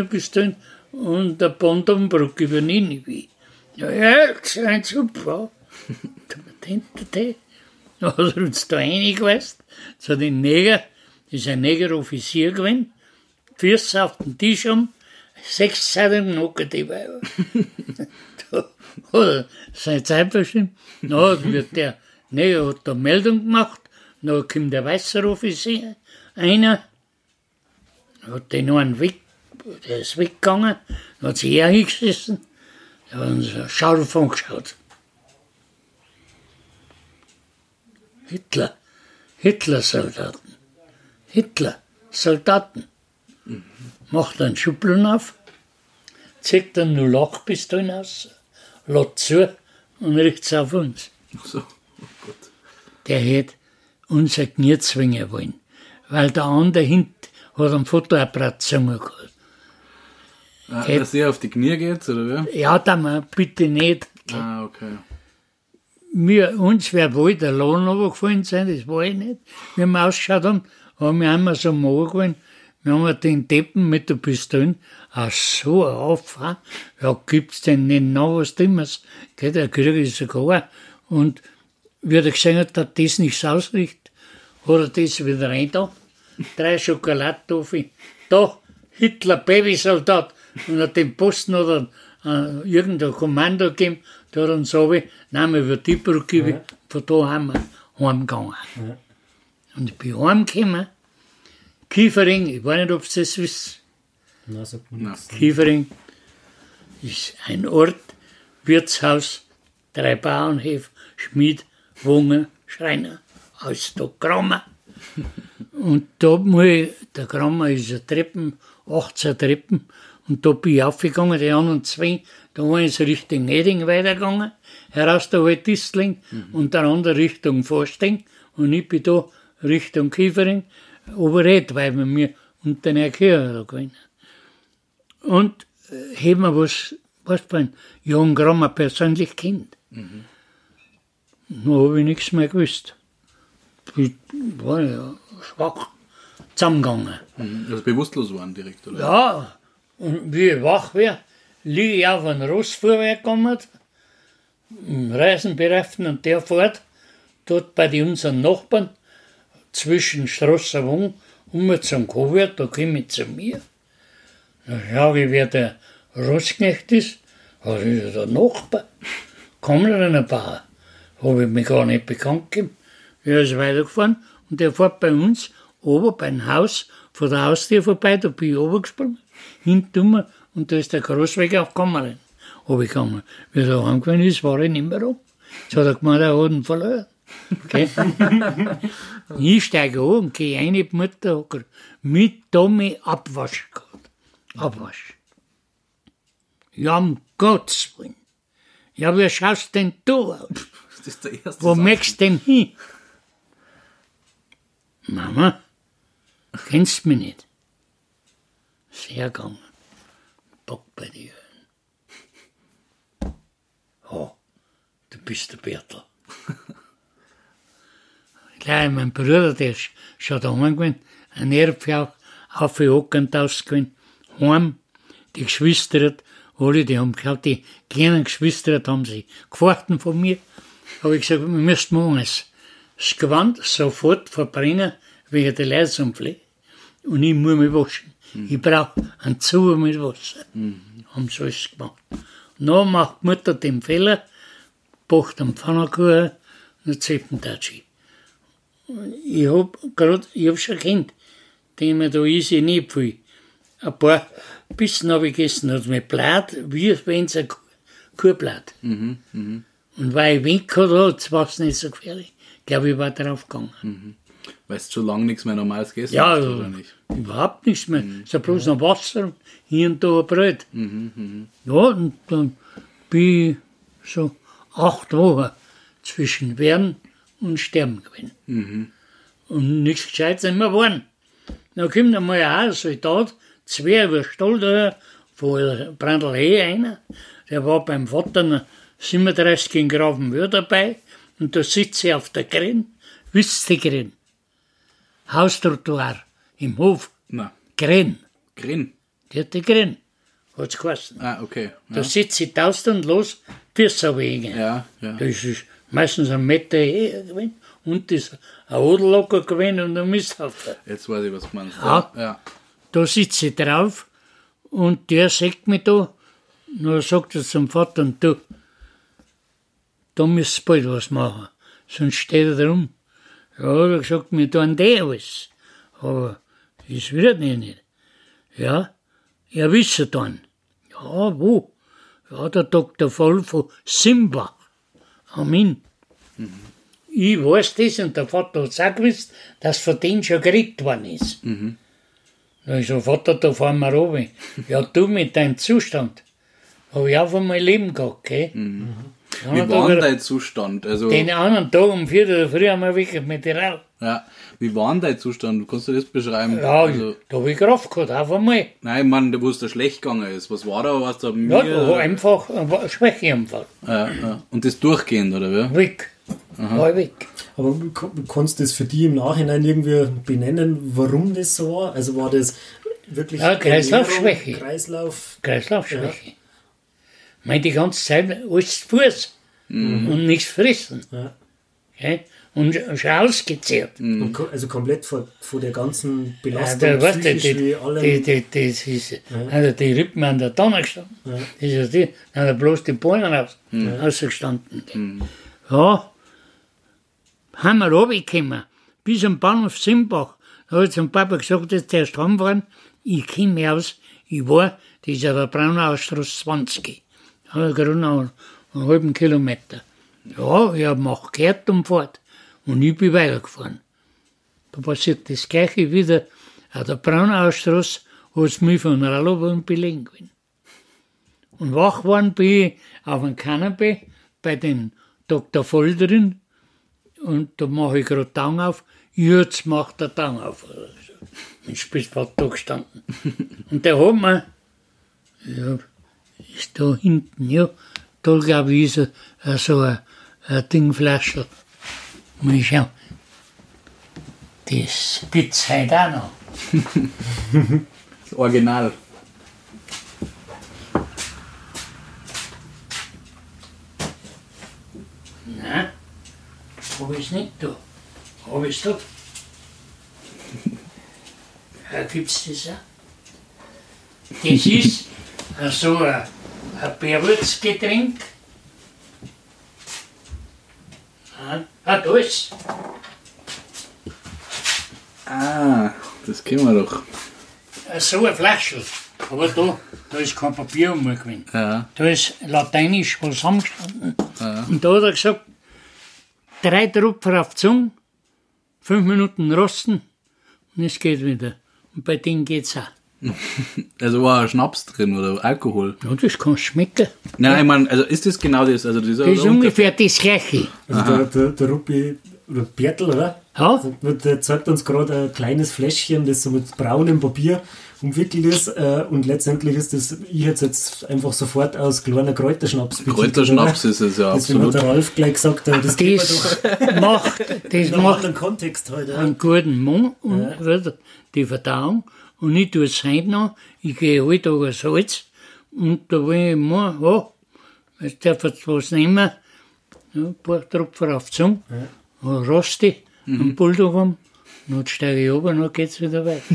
Maschinenpistolen und der Pontonbrücke über Ninive. Ja, ja, das ist ein super. hinter dir, da hat er uns da reingeweißt, zu den Neger, das ist ein Negeroffizier gewesen, Füße auf den Tisch um, sechs Seiten Nocken dabei. Da hat er seine Zeit bestimmt, dann wird der Neger hat da Meldung gemacht, dann kommt der weiße Offizier, einer, hat den einen weg, der ist weggegangen, dann hat sich er hingesessen, da hat uns ein scharf angeschaut. Hitler, Hitler-Soldaten, Hitler-Soldaten. Mhm. Macht einen Schubladen auf, zieht dann null acht Pistolen aus, lädt zu und richtet auf uns. Ach so, oh Gott. Der hätte unser Knie zwingen wollen, weil der andere hinten hat einen Fotoapparat gezogen gehabt. Ah, dass er auf die Knie geht, oder wie? Ja, da mal bitte nicht. Ah, okay. Wir, uns wäre wohl der Lohn runtergefallen sein, das war ich nicht. Wie wir ausgeschaut haben, haben wir einmal so am gefallen. Wir haben den Deppen mit der Pistole, ach so, auf, ja, gibt's denn nicht noch was Dummes? Geht, der Krieg ist sogar. Und wie er gesehen hat, dass das nichts ausrichtet, hat er das wieder rein da. Drei Schokoladetoffee. Da, Hitler, Babysoldat. Und hat den Posten oder äh, irgendein Kommando gegeben, da hat uns so, nein, wir wird die Brücke, ja. Von da haben wir heimgegangen. Ja. Und ich bin heimgekommen, Kiefering, ich weiß nicht, ob Sie das wissen. Na, sagt man nichts. Kiefering ist ein Ort, Wirtshaus, drei Bauernhöfe, Schmied, Wonger, Schreiner, alles da Grammer. Und da muss ich, der Grammer ist eine Treppen, achtzehn Treppen, und da bin ich aufgegangen, die anderen zwei, da war ich so Richtung Eding weitergegangen, heraus der Waldistling, mhm. und der andere Richtung Forsteng, und ich bin da Richtung Kiefering, Oberred, weil wir mir unter der Kirche da gewesen. Und äh, haben wir was, was beim Johann Grammer persönlich kennt. Mhm. Dann habe ich nichts mehr gewusst. Ich war ja schwach zusammengegangen. Mhm. Also bewusstlos waren direkt, oder? Ja, und wie ich wach wäre, liege ich auf einem Ross vorwärtsgekommen, im Reisenbereiften, und der fährt dort bei den unseren Nachbarn zwischen Strasserwang und zum Kowert, da komme ich zu mir. Da schaue ich, wer der Rossknecht ist. Das ist der Nachbar. Kommt er ein paar? Habe ich mich gar nicht bekannt gegeben. Er ist weitergefahren und der fährt bei uns oben beim Haus, vor der Haustür vorbei, da bin ich runtergesprungen, hinten und da ist der Großweg auf Kammer habe ich gegangen. Wie er heimgekommen ist, war ich nicht mehr da. Jetzt hat er gemeint, er hat ihn verloren. Okay. Ich steige an und gehe rein in die Mutterhocker mit Tommy Abwasch gehabt. Abwasch. Ja, um Gottes Willen. Ja, wie schaust denn du aus? Das ist der erste Wo möchtest du denn hin? Mama, kennst du mich nicht? Sehr gegangen. Bock bei dir. Oh, du bist der Bertel. Gleich mein Bruder, der ist schon daheim gewesen, ein Erbfrau, auf die Hockend ausgewesen, heim, die Geschwister, alle, die haben geschaut, die kleinen Geschwister haben sie gefochten von mir. Habe ich gesagt, wir müssen morgen das Gewand sofort verbrennen, wegen der Leisunpflege. Und ich muss mich waschen. Mhm. Ich brauche einen Zuber mit Wasser. Mhm. Haben sie alles gemacht. Und dann macht die Mutter den Fehler, backt einen Pfannkuchen und einen Zeppendatschi. Ich hab grad, ich hab schon Kind, den mir da ist, ich nicht viel. Ein paar Bissen habe ich gegessen, hat mir Blatt, wie wenn es ein Kuhblatt. Mhm, mh. Und weil ich Wind gehabt habe, war es nicht so gefährlich. Ich glaube, ich war drauf gegangen. Mhm. Weil du schon lange nichts mehr Normales gegessen ja, hast, oder nicht? Überhaupt nichts mehr. Mhm. Es ist bloß noch Wasser und hier und da ein Brot. Mhm, mh. Ja, und dann bin ich so acht Wochen zwischen Werden und Sterben gewesen. Mhm. Und nichts Gescheites mehr geworden. Dann kommt einmal ein Soldat, zwei über Stall da, von Brandl He einer, der war beim Vater siebenunddreißig in Gravenwöhr dabei, und da sitze ich auf der Gren, wisst ihr Gren? Haustrottoir im Hof. Nein. Gren. Gren? Die hat die Gren. hat's geheißen. Ah, okay. Ja. Da sitze ich taust und los, Füße wegen. Ja, ja. Das ist meistens ein Meter höher gewesen und das ist ein Oderlocker gewesen und ein Misthaufen. Jetzt weiß ich, was du meinst. Ja. Ja. Da sitze ich drauf und der sagt mich da, dann sagt er zum Vater, und du, da müsst ihr bald was machen, sonst steht er da rum. Ja, er hat gesagt, wir tun das alles, aber das wird nicht. Ja, ja, wisst dann. Ja, wo? Ja, der Doktor Voll von Simbach. Amen. Mhm. Ich weiß das und der Vater hat es auch gewusst, dass von denen schon geredet worden ist. Mhm. Da ich so, Vater, da fahren wir runter. Ja, du mit deinem Zustand. Habe ich auch einmal Leben gehabt, gell? Mhm. Ja, Wie war denn dein Zustand? Also, den anderen Tag um vier Uhr früh haben wir weg mit der Rauch. ja. Wie war denn dein Zustand? Kannst du das beschreiben? Ja, Also, da habe ich Kraft gehabt, auf einmal. nein, ich meine, wo es da schlecht gegangen ist. Was war da? Was da Ja, mir? da war einfach ein Schwächeanfall. Ja, ja. Und das durchgehend, oder wie? Weg. War ich weg. Aber kannst du das für die im Nachhinein irgendwie benennen, warum das so war? Also war das wirklich Ja, Kreislaufschwäche. Ernährung, Kreislauf? Kreislaufschwäche. Ja. Ich meine, die ganze Zeit alles zu Fuß mhm. und nichts fressen. Ja. Okay? Und schon ausgezehrt. Mhm. Und ko- also komplett von, von der ganzen Ja, Belastung, da, weißt du, psychisch die, wie allem. die, die, das ist, ja. Also die Rippen an der Tanne gestanden. Ja. Das ist die, dann hat er bloß die Beine raus, Mhm. rausgestanden. Mhm. Ja, haben wir runtergekommen, bis am Bahnhof Simbach. Da habe ich zum Papa gesagt, dass der erst heimfahren. Ich komme mich aus, ich war, das ist aber Braunaustrasse zwanzig. Da habe ich gerade noch einen, einen halben Kilometer. Ja, ich habe noch gehört und fort. Und ich bin weitergefahren. Da passiert das Gleiche wieder. An der Braunaustrasse hat es mich von Rallow und belegen gewesen. Und wach geworden bin ich auf dem Kanapee bei den Doktor Voll drin. Und da mache ich gerade Tang auf. Jetzt macht der Tang auf. Mein Spitzbart da gestanden. Und der hat mir, ja, ist da hinten, ja, da glaube ich, ist ein, so ein, ein Dingflaschel. Mal schauen. Das Spitz heute auch noch. Das Original. Nein, habe ich es nicht da. Habe ich es da. Ja, gibt es das auch? Das ist äh, so ein, ein Bärwurzgetränk. Ah, ah, da ist Ah, das kennen wir doch. äh, so ein Flaschel. Aber da, da ist kein Papier umgegangen. Ja. Da ist lateinisch was zusammengestanden. Ja. Und da hat er gesagt, drei Tropfen auf die Zunge, fünf Minuten rosten und es geht wieder. Und bei denen geht es auch. Also war ein Schnaps drin oder Alkohol? Ja, das kann schmecken. Nein, ich meine, also ist das genau das? Also dieser Das ist ungefähr das Gleiche. Also der, der, der Ruppi, oder Bertel, oder? Ja, Der zeigt uns gerade ein kleines Fläschchen, das so mit braunem Papier umwickelt ist. Äh, und letztendlich ist das, ich hätte jetzt einfach sofort aus kleiner Kräuterschnaps betitelt, Kräuterschnaps oder? ist es ja, Deswegen absolut. hat der Ralf gleich gesagt, äh, das geht das macht, das in einem macht anderen Kontext heute. einen guten Mund und wird die Verdauung. Und ich tue es heute noch, ich gehe alle Tage Salz und da will ich mal, ja, jetzt darf jetzt was nehmen, ja, ein paar Tropfen auf die Zunge, ja. Rosti, mhm. einen Bulldog haben, dann steige ich runter und dann geht es wieder weiter.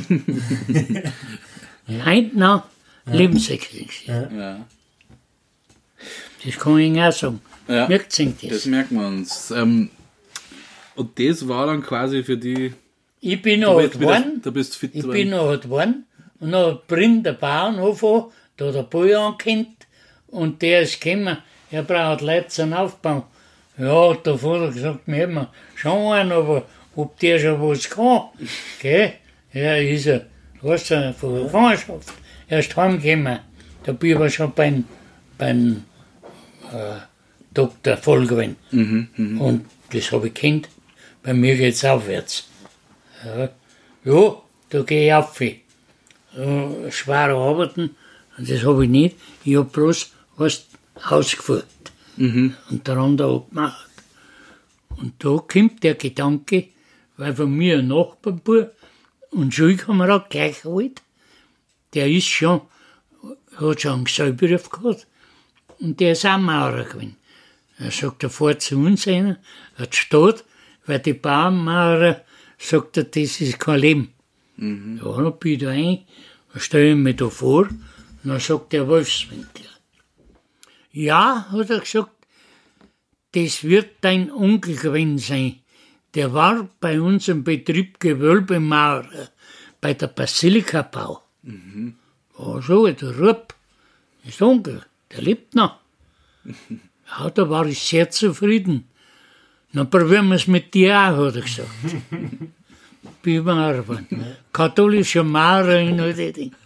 Heute noch ja. Lebensexperience. Ja. Das kann ich Ihnen auch sagen. Ja. Merkt sich das? Das merkt man uns. Ähm, und das war dann quasi für die. Ich bin Du noch bist, halt wieder, geworden. du bist fit Ich geworden. bin noch halt geworden. Und dann bringt der Bauernhof an, da hat der Bauer angekennt. Und der ist gekommen, er braucht Leute zum Aufbau. Ja, der Vater gesagt, wir hätten schon einen, aber ob der schon was kann. Gell? Ja, ist er, weißt du, von der Gefangenschaft. Er ist heimgekommen. Da bin ich aber schon beim, beim äh, Doktor Voll gewesen. Mhm, mhm. Und das habe ich kennt. Bei mir geht es aufwärts. Ja, ja, da gehe ich auf. Äh, schwere Arbeiten, und das habe ich nicht. Ich habe bloß was ausgeführt Mhm. und der andere abgemacht. Und da kommt der Gedanke, weil von mir ein Nachbarbub und Schulkamerad gleich alt, der ist schon hat schon einen Geselberuf gehabt und der ist auch Maurer gewesen. Er sagt, er fährt zu uns rein, hat Stadt, weil die Bauernmaurer, sagt er, das ist kein Leben. Mhm. Ja, dann bin ich da ein, dann stelle ich mich da vor, und dann sagt der Wolfswinkler. Ja, hat er gesagt, das wird dein Onkel gewesen sein. Der war bei uns im Betrieb Gewölbemaurer, bei der Basilikabau. Mhm. Ja, so, der Rupp, das ist der Onkel, der lebt noch. Ja, da war ich sehr zufrieden. Dann probieren wir es mit dir auch, hat er gesagt. Bin Maurer geworden. Katholischer Maurer in all die Dinge.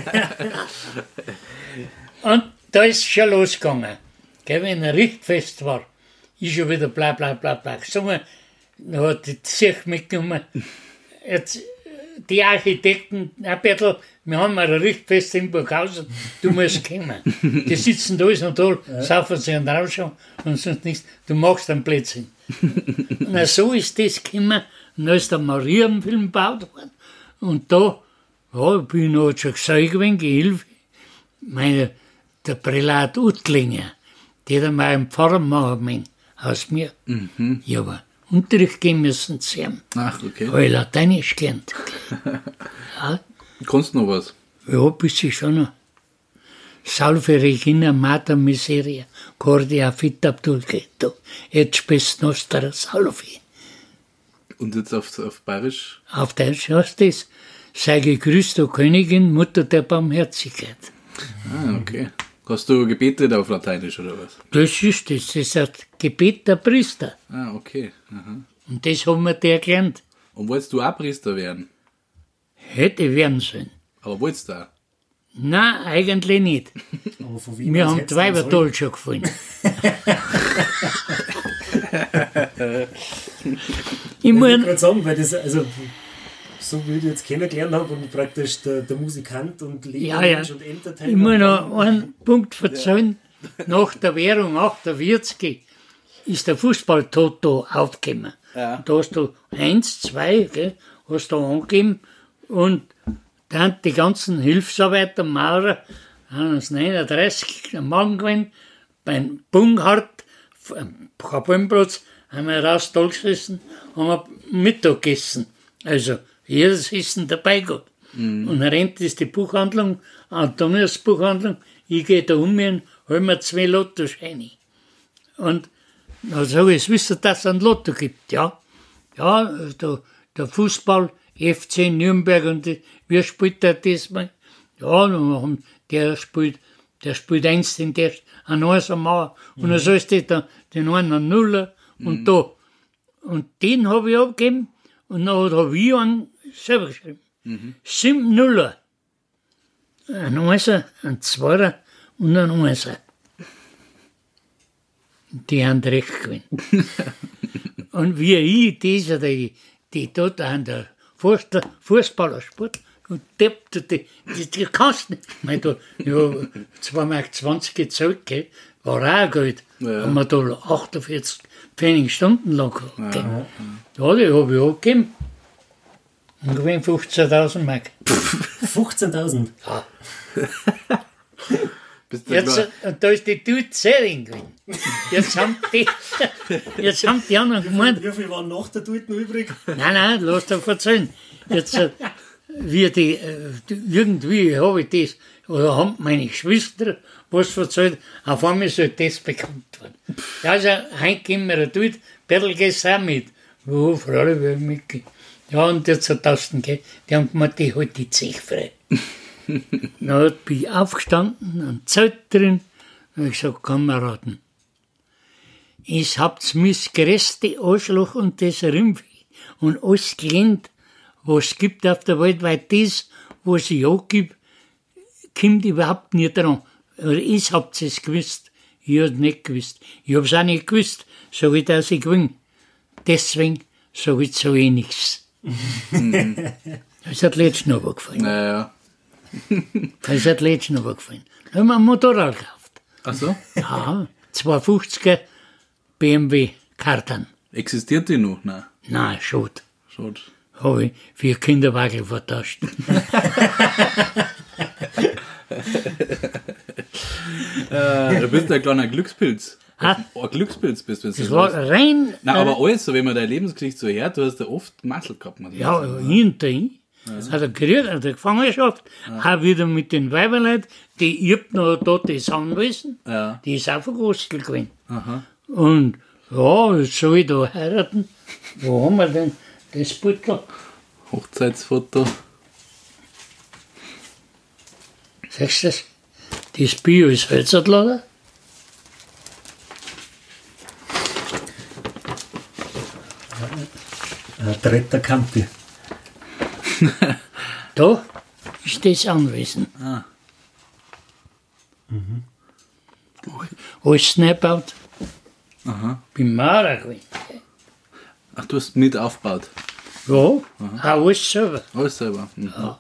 Und da ist es schon losgegangen. Gell, wenn er Richtfest war, ich schon wieder bla bla bla bla gesungen. Dann hat die Zirch mitgenommen. Jetzt, die Architekten, ein bisschen, wir haben ein Richtfest in Burghausen, du musst kommen. Die sitzen da ist und da, ja. Saufen sich einen Rausch und sonst nichts. Du machst einen Blödsinn. Na, so ist das gekommen. Und dann ist der Marienfilm gebaut worden. Und da, ja, bin ich noch schon gesagt gewesen, Gehilfe. Meine, der Prälat Uttlinger, der hat mir einen Pfarrer machen aus mir. Mhm. Ja, aber Unterricht gehen müssen zu ihm. Ach, okay. Habe ich Lateinisch gelernt. Ja. Kannst du noch was? Ja, bisschen schon noch. Salve Regina Mater Miseria, Cordia fit Abdulgeto, et spes nostra salve. Und jetzt auf, auf Bayerisch? Auf Deutsch heißt das, sei gegrüßt, o Königin, Mutter der Barmherzigkeit. Ah, okay. Hast du gebetet auf Lateinisch oder was? Das ist das, das ist ein Gebet der Priester. Ah, okay. Aha. Und das haben wir dir gelernt. Und wolltest du auch Priester werden? Hätte werden sollen. Aber wolltest du auch? Nein, eigentlich nicht. Aber von wem Wir aus haben hättest die du Weiber sollen? toll schon gefallen. Ich Ich meine, wollte gerade sagen, weil das, also, so wie ich jetzt kennengelernt habe und praktisch der, der Musikant und ja, ja. Lebenmensch und Entertainer. Ich muss noch einen Punkt erzählen. Ja. Nach der Währung achtundvierzig ist der Fußball-Toto aufgekommen. Ja. Da hast du eins, zwei, gell, hast du angegeben und dann die ganzen Hilfsarbeiter, Maurer, haben uns neununddreißig am Morgen gewesen, beim Bunghardt, am Kapellenplatz, haben wir raus da gesessen, haben wir Mittag gegessen. Also, jedes Essen dabei gehabt. Mhm. Und dann rennt ist die Buchhandlung, Antonius Buchhandlung, ich gehe da um mir und hol mir zwei Lottoscheine. Und dann sage ich, wisst ihr, dass es ein Lotto gibt? Ja. Ja, der, der Fußball, F C Nürnberg und die, wer spielt da diesmal? Ja, dann der spielt, der spielt eins, den der ein Eins am Mauer. Und mhm. dann sollst du da den einen einen Nuller und mhm. da. Und den habe ich abgegeben und dann habe ich einen selber geschrieben. Mhm. Sieben Nuller. Ein Einser, ein Zweier und ein Einser. Die haben recht gewonnen. Und wie ich, dieser, die, die dort an der Fußballersport, und deppte die, die, die kannst nicht. Ich meine, da, ja, zwei Mark zwanzig gezahlt, gell, war auch Geld. Ja. Haben wir da achtundvierzig Pfennig Stunden lang gehabt. Ja, ja. Ja, die habe ich auch gegeben. Und gewinnt fünfzehntausend Mark. fünfzehntausend? Ja. Jetzt, und da ist die Tut-Sering gewesen. Jetzt haben die, jetzt haben die anderen gemeint. Wie viel waren nach der Tut noch übrig? Nein, nein, lass doch erzählen. Jetzt, wie die, irgendwie habe ich das, oder haben meine Geschwister was erzählt, auf einmal soll das bekannt werden. Ja, also, heute gehen wir eine Tut, Bertel gehst auch mit. Wo, Frau, will ich mitgehen. Ja, und jetzt hat das, die haben gemeint, die hat die Zeche frei. Dann bin ich aufgestanden, ein Zelt drin, und ich gesagt, Kameraden, ich habt's mis größte Arschloch und das Rimpf und alles gelernt, was es gibt auf der Welt, weil das, was ich auch gibt, kommt überhaupt nicht dran. Aber ich hab's es gewusst, ich hab's nicht gewusst. Ich hab's auch nicht gewusst, sag ich, dass ich gewinne. Deswegen sag ich zu eh nichts. Das hat letztens noch gefallen. Naja. Das hat letztens noch gefallen. Da haben wir ein Motorrad gekauft. Ach so? Ja, zweihundertfünfziger B M W Kartan. Existiert die noch? Nein. Nein, schade. Schade. Habe ich vier Kinderwagen vertauscht. äh, du bist ein kleiner Glückspilz. Ha? Ein Glückspilz bist du. Das war rein. Nein, äh, aber alles, so, wenn man deine Lebensgeschichte so hört, du hast ja oft Masel gehabt. muss man Ja, sagen. hinterhin. Ja. Hat er gekriegt, hat er Gefangenschaft, ja. Auch wieder mit den Weiberleuten, die ich noch da das Anwesen, Ja. die ist auch verkostelt gewesen. Aha. Und ja, jetzt soll ich da heiraten. Wo haben wir denn das Beutel? Hochzeitsfoto. Siehst du das? Das Bio ist Hölzertlager. Ein dritter Campi. Da ist das Anwesen. Ah. Mhm. Alles neu gebaut. Aha. Bin Maurer gewesen. Ach, du hast mit aufgebaut. Ja, auch alles selber. Alles selber. Mhm. Ja.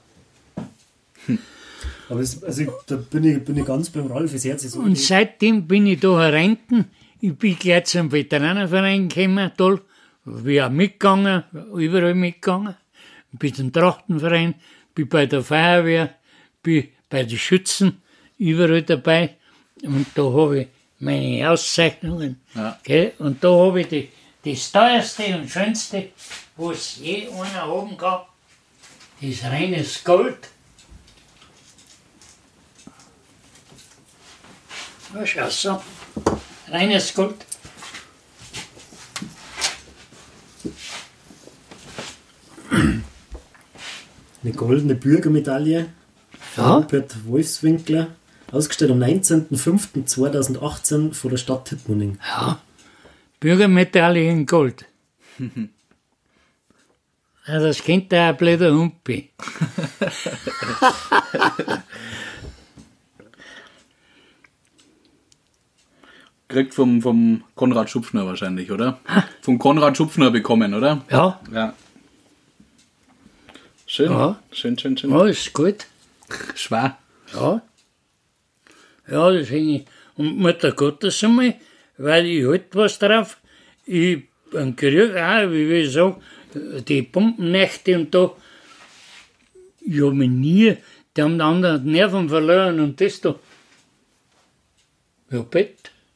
Aber es, also ich, da bin ich, bin ich ganz beim Ralf, das Herz ist so. Und seitdem bin ich da hereinten. Ich bin gleich zum Veteranenverein gekommen, toll. Bin auch mitgegangen, überall mitgegangen. Bin zum Trachtenverein, bin bei der Feuerwehr, bin bei den Schützen, überall dabei. Und da habe ich meine Auszeichnungen. Ja. Gell? Und da habe ich die, das teuerste und schönste, was je einer haben kann. Das ist reines Gold. Ja, schau so. Reines Gold. Eine goldene Bürgermedaille von Ja. Rupert Wolfswinkler, ausgestellt am neunzehnten fünften zweitausendachtzehn von der Stadt Tittmoning. Ja. Bürgermedaille in Gold. Ja, das kennt der ein blöder Humpi. Kriegt vom, vom Konrad Schupfner wahrscheinlich, oder? Vom Konrad Schupfner bekommen, oder? Ja, Ja. Schön. Ja. Schön, schön, schön. ja, ist gut. Schwer. Ja. Ja, das hänge ich. Und Mutter Gottes einmal, weil ich halt was drauf. Ich bin krieg auch, wie will ich sagen, die Bombennächte und da. Ich habe mich nie, die haben die anderen die Nerven verloren und das da. Ja, Bett.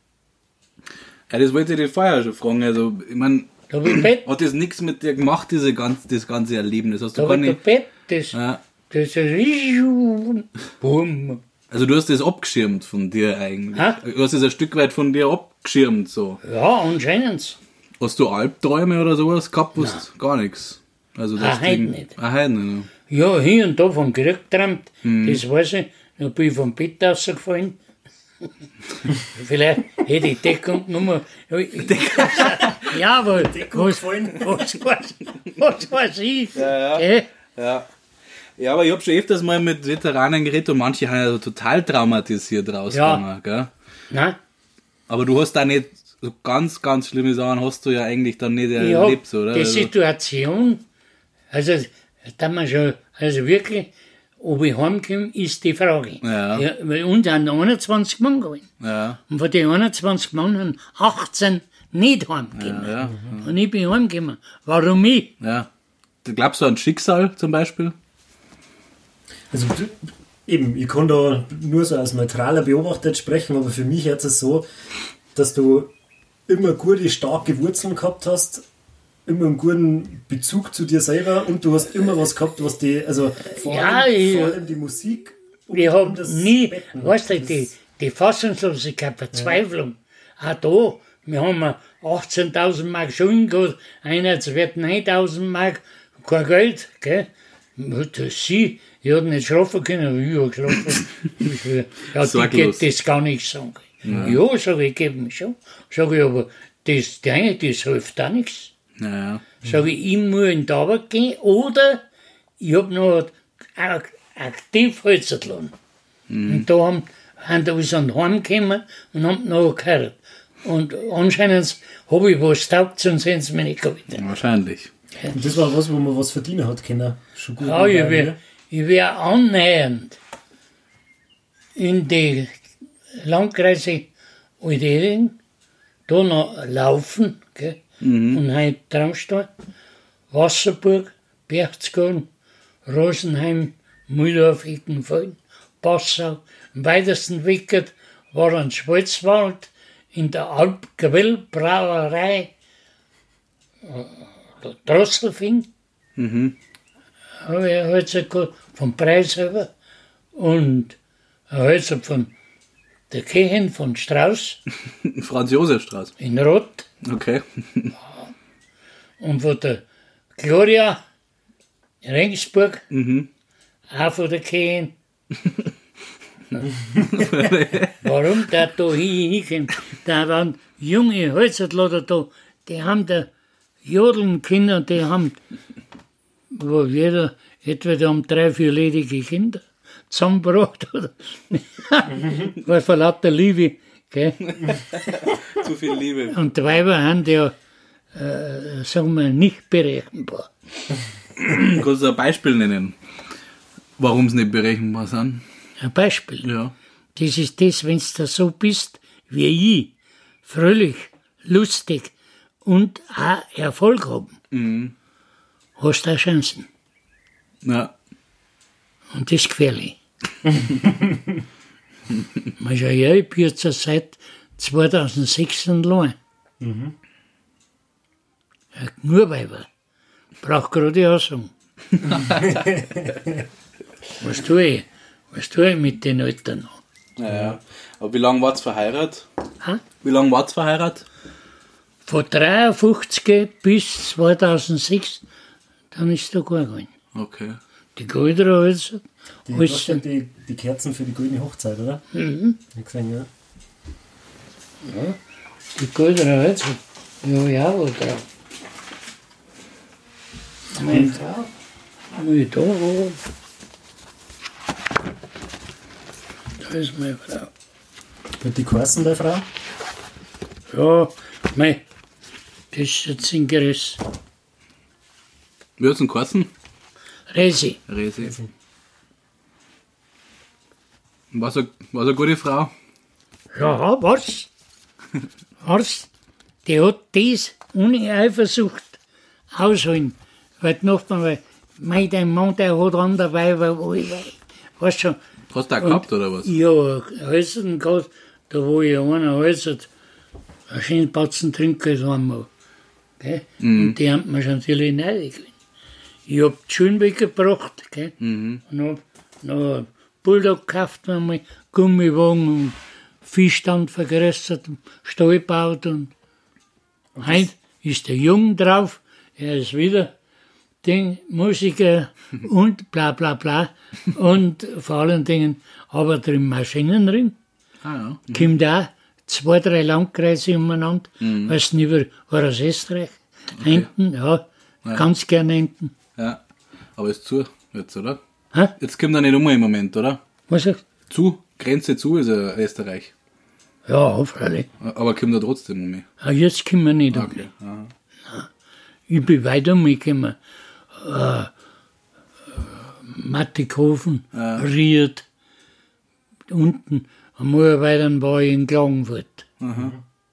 Ja, das wollte ich dich vorher schon fragen. Also, ich meine, Da habe ich Bett. hat das nichts mit dir gemacht, diese ganz, das ganze Erlebnis? Hast Da du habe gar ich nicht, Bett. Das, ja, das ist. Bumm. also, du hast das abgeschirmt von dir eigentlich. Hä? Du hast das ein Stück weit von dir abgeschirmt, so. Ja, anscheinend. Hast du Albträume oder sowas gehabt? Was? Gar nichts. Also, das Ah, heute nicht. Ah, heute nicht. Ja, hier und da vom Krieg geträumt, Mhm. das weiß ich. Dann bin ich vom Bett rausgefallen. Vielleicht hätte ich Deckung genommen. Ja, ich- ja, aber was, was, was, was weiß ich? Ja, ja. Gell? Ja. Ja, aber ich habe schon öfters mal mit Veteranen geredet und manche haben ja so total traumatisiert rausgegangen, gell? Nein, Aber du hast da nicht so ganz, ganz schlimme Sachen hast du ja eigentlich dann nicht ich erlebt, habe oder? die Also, Situation, also da man schon, also wirklich, ob ich heimkomme, ist die Frage. Ja. Weil uns sind einundzwanzig Mann gewesen. ja, Und von den einundzwanzig Mann haben achtzehn nicht heimgekommen. ja, Und ich bin heimgekommen. Warum ich? ja. Du glaubst du an Schicksal zum Beispiel? Also du- eben, ich kann da nur so als neutraler Beobachter jetzt sprechen, aber für mich jetzt ist es so, dass du immer gute, starke Wurzeln gehabt hast, immer einen guten Bezug zu dir selber und du hast immer was gehabt, was die, also vor, Ja, allem, ich- vor allem die Musik. und- Ich und habe das nie, Betten. weißt du, Das- die, die Fassungslosigkeit, Verzweiflung. Auch da, wir haben achtzehntausend Mark Schulden gehabt, einer wird neuntausend Mark, kein Geld, gell? Das sie, ich hat nicht schlafen können, aber ich habe geschlafen. Ja, die Sorglos. geht das gar nicht sagen. Ja, sage ich, gebe mir schon. Sage ich, aber das, das, das hilft auch nichts. Ja, ja. Sage ich, ich muss in die Arbeit gehen oder ich habe noch ak- aktiv Holzertlohn. Und da haben, haben da sind heimgekommen und haben noch geheiratet. Und anscheinend habe ich was taugt, sonst hätten sie mich nicht gehabt. Wahrscheinlich. Und das war was, wo man was verdienen hat können. Schon gut. Ja, ich dabei, wäre ich wär annähernd in die Landkreise Altäring, da noch laufen, gell? Und heute Traumstein, Wasserburg, Berchtesgaden, Rosenheim, Mühldorf, Eckenfeld, Passau. Am weitesten weg war ein Schwarzwald in der Alpquell-Brauerei der Drosselfing. Mhm. Habe ich Hölzer gehabt, vom Preis her. Und ein Hölzer von der Kirchen von Strauß Franz Josef Strauß. in Rot. Okay. Und von der Gloria in Regensburg. Mhm. Auch von der Kirchen. Warum der da hinkommt? Da waren junge Holzertlader da, die haben da jodeln können, die haben, wo jeder, etwa die haben drei, vier ledige Kinder zusammengebracht, oder? Weil vor lauter Liebe, gell? Zu viel Liebe. Und die Weiber haben ja, äh, sagen wir, nicht berechenbar. Kannst du ein Beispiel nennen, warum sie nicht berechenbar sind? Ein Beispiel. Ja. Das ist das, wenn du so bist wie ich, fröhlich, lustig und auch Erfolg haben, Mhm. hast du auch Chancen. Ja. Und das ist gefährlich. Man ja, ja, ich bin jetzt seit zweitausendsechs allein. Mhm. Ja, nur Weiber. Braucht gerade die Aussage. Was tue ich? Was tue ich mit den Eltern noch? Ja, ja. Aber wie lange war's verheiratet? Ha? Wie lange war's verheiratet? Von dreiundfünfzig bis zweitausendsechs, dann ist da gar gegangen. Okay. Die Goldene also, Die, alles, das sind die, die Kerzen für die goldene Hochzeit, oder? mhm. Ich gesehen, ja. Die Goldene also, ja, ja, oder? Meine Frau, meine da, wo? Da ist meine Frau. Wird die geheißen, deine Frau? Ja, mei, das ist jetzt ein Geriss. Wie hat's denn geheißen? Resi, Resi. War's eine, war's eine gute Frau? ja, was? Was? Die hat das ohne Eifersucht ausholen. Weil die Nachbarn, weil, mei, dein Mann, der hat andere Weiber, wo ich weiß. Weißt schon, Hast du auch gehabt, oder was? ja, Hölzern gehabt, da wo ich einer hölzert, einen schönen Batzen Trinkgeld haben wir. Gell? Und die haben mir natürlich neidig gewesen. Ich hab die Schuhe weggebracht, gell? Mhm. Und hab noch einen Bulldog gekauft, einmal Gummiwagen und Viehstand vergrößert, und Stall gebaut und heute ist der Jung drauf, er ist wieder den Musiker und bla bla bla und vor allen Dingen arbeitet er im Maschinenring, Ah ja. kommt auch zwei, drei Landkreise umeinander, mhm. weißt du, über war aus Österreich, hinten, ja, Ja. ganz gerne hinten. Ja. Aber ist zu jetzt, oder? Hä? Jetzt kommt er nicht um im Moment, oder? Was sagst Zu, Grenze zu ist ja Österreich. du? Ja, freilich. Aber kommt er trotzdem um mich. Ah, jetzt kommen wir nicht um. Okay. Aha. Ich bin weit umgekommen. Äh, äh, Mattighofen, Ja. Ried, unten. Einmal weiter war ich in Klagenfurt. Aha.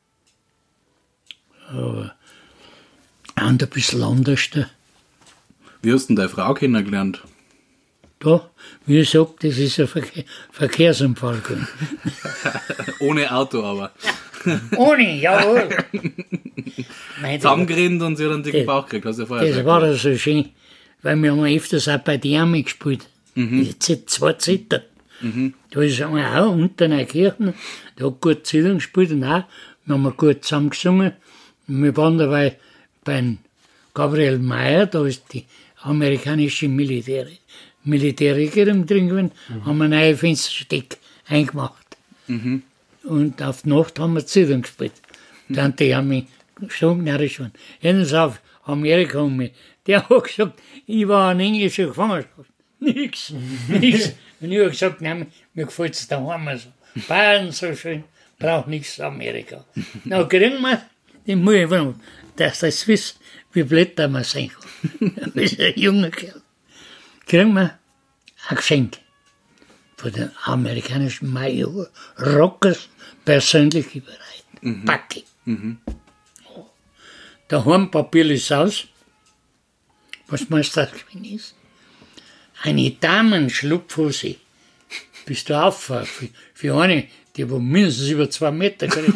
Aber und ein bisschen anders da. Wie hast du denn deine Frau kennengelernt? Da, wie ich sage, das ist ein Verkehr, Verkehrsunfall. gewesen. Ohne Auto aber. Ohne, jawohl. Nein, das, Zusammengerannt und sie hat einen dicken Das- Bauch gekriegt, hast du ja vorher das gesagt. war ja so schön, weil wir haben öfters auch bei die Arme gespielt. Die Z- zwei Zitter. Da ist einer auch unter einer Kirche, der hat gut Zitteln gespielt und auch, wir haben gut zusammen gesungen. Und wir waren dabei beim Gabriel Mayer, da ist die amerikanische Militär, Militärregierung drin gewesen, haben wir ein neues Fensterstück eingemacht. Und auf die Nacht haben wir Zitteln gespielt. Dann die haben mich gestunken, narrisch waren. Jedenfalls auf Amerika um mich. Der hat gesagt, ich war in englischer Gefangenschaft. Nix, nix. Und ich habe gesagt, nein, mir gefällt es daheim so. Bayern so schön, braucht nichts Amerika. Na, kriegen wir, den muss ich fragen, dass das wisst, wie blöd da man sein kann. Das ist ein junger Kerl. Kriegen wir ein Geschenk von den amerikanischen Major Rockers persönlich überreicht. Mhm. Packe. Mhm. Daheim papierlich aus. Was meinst du, das gewesen ist? Eine Damenschlupfhose bist du auf. Für, für eine, die wo mindestens über zwei Meter kriegt.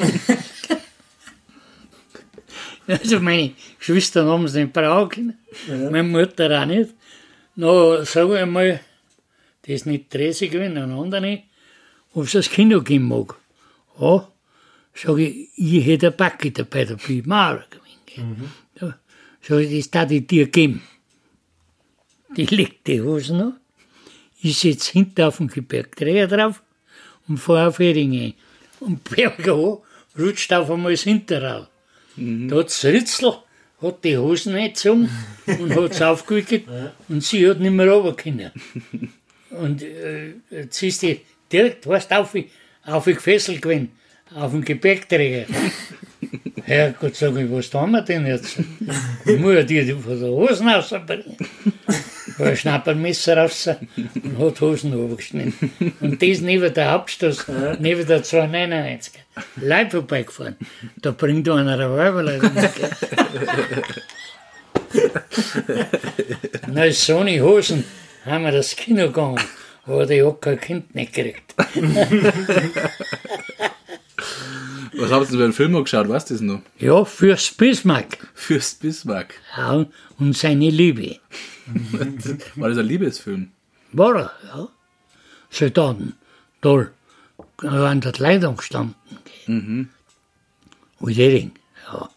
Also meine Geschwister haben es nicht brauchen, ja. Meine Mutter auch nicht. Na, sag ich einmal, das ist nicht dreißig gewesen, ein anderer, ob es das Kino geben mag. Ja, sag ich, ich hätte eine Backe dabei, da bin ich Maurer gewesen. Mhm. Ja, sag ich, das darf ich dir geben. Die legt die Hosen an, ich sitze hinten auf dem Gepäckträger drauf und fahre auf Hering ein. Und bergauf rutscht auf einmal das Hinterrad. Mhm. Da hat das Ritzel, hat die Hosen eingezogen und hat es aufgewickelt und sie hat nicht mehr runter können. Und äh, jetzt ist die direkt, weißt du, auf, auf gefesselt gewesen, auf dem Gepäckträger. Herrgott, sag ich, was tun wir denn jetzt? Ich muss ja die von der Hosen rausbringen. Da ein Schnappermesser raus und hat Hosen runtergeschnitten. Und das neben der Hauptstraße, neben der zweihundertneunundneunzig. Leib vorbeigefahren. Da bringt einer eine Weiberleute mit. Na, so eine Hosen haben wir das Kino gegangen, aber die hat kein Kind nicht gekriegt. Was habt ihr für einen Film geschaut, weißt du das noch? Ja, Fürst Bismarck. Fürst Bismarck. Ja, und seine Liebe. War das ein Liebesfilm? War er, ja. Soldaten, toll. An der Leitung gestanden. Mhm. Und Hering, ja.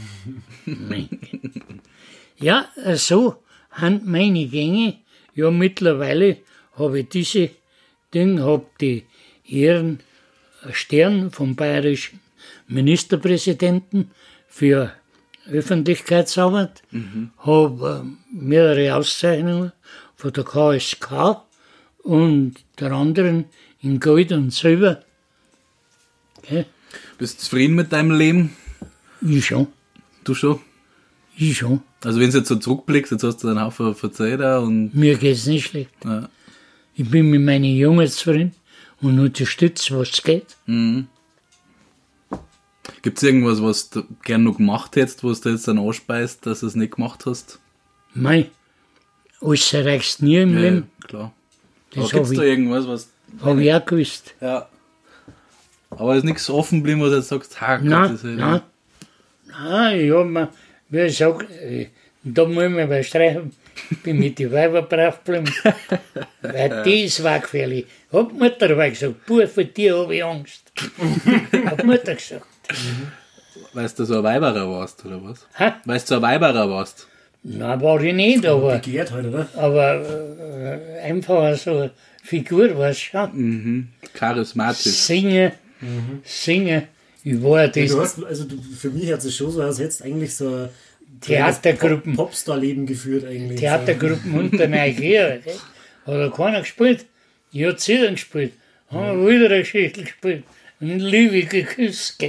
Ja, so haben meine Gänge, ja mittlerweile habe ich diese Dinge, habe die Ehren Stern vom bayerischen Ministerpräsidenten für Öffentlichkeitsarbeit, mhm. habe äh, mehrere Auszeichnungen von der K S K und der anderen in Gold und Silber. Okay. Bist du zufrieden mit deinem Leben? Ich schon. Du schon? Ich schon. Also wenn du jetzt so zurückblickst, jetzt hast du einen Haufen verzeiht und... Mir geht es nicht schlecht. Ja. Ich bin mit meinen Jungen zufrieden und unterstütze, was es geht. Mhm. Gibt es irgendwas, was du gern noch gemacht hättest, was du jetzt dann anspeist, dass du es nicht gemacht hast? Nein, alles erreichst nie im ja, Leben. Ja, klar. Gibt es da irgendwas, was... Habe ich auch gewusst. Ja. Aber es ist nichts offen geblieben, wo du jetzt sagst, ha, nein, Gott, das ist nein. Nein, ich habe mir, wie ich sage, da muss ich mich bestreichen, bin mit den Weibern brav geblieben. Weil das war gefährlich. Hat die Mutter gesagt, Bub, vor dir habe ich Angst. Hat die Mutter gesagt. Mhm. Weil du so ein Weiberer warst, oder was? Hä? Weil du so ein Weiberer warst? Nein, war ich nicht, aber... Begehrt halt, oder? Aber äh, einfach so eine Figur war es schon. Mhm. Charismatisch. Singen, mhm. singen. Ich war ja das... Ja, du hast, also du, für mich hat es schon so, als hättest du eigentlich so ein Theatergruppen... Pop Popstar-Leben geführt eigentlich. Theatergruppen so. Unter Neugierig. Hat ja keiner gespielt. Ich habe Zitern gespielt. Haben wir wieder eine Schüssel gespielt. Und Liebe geküsst.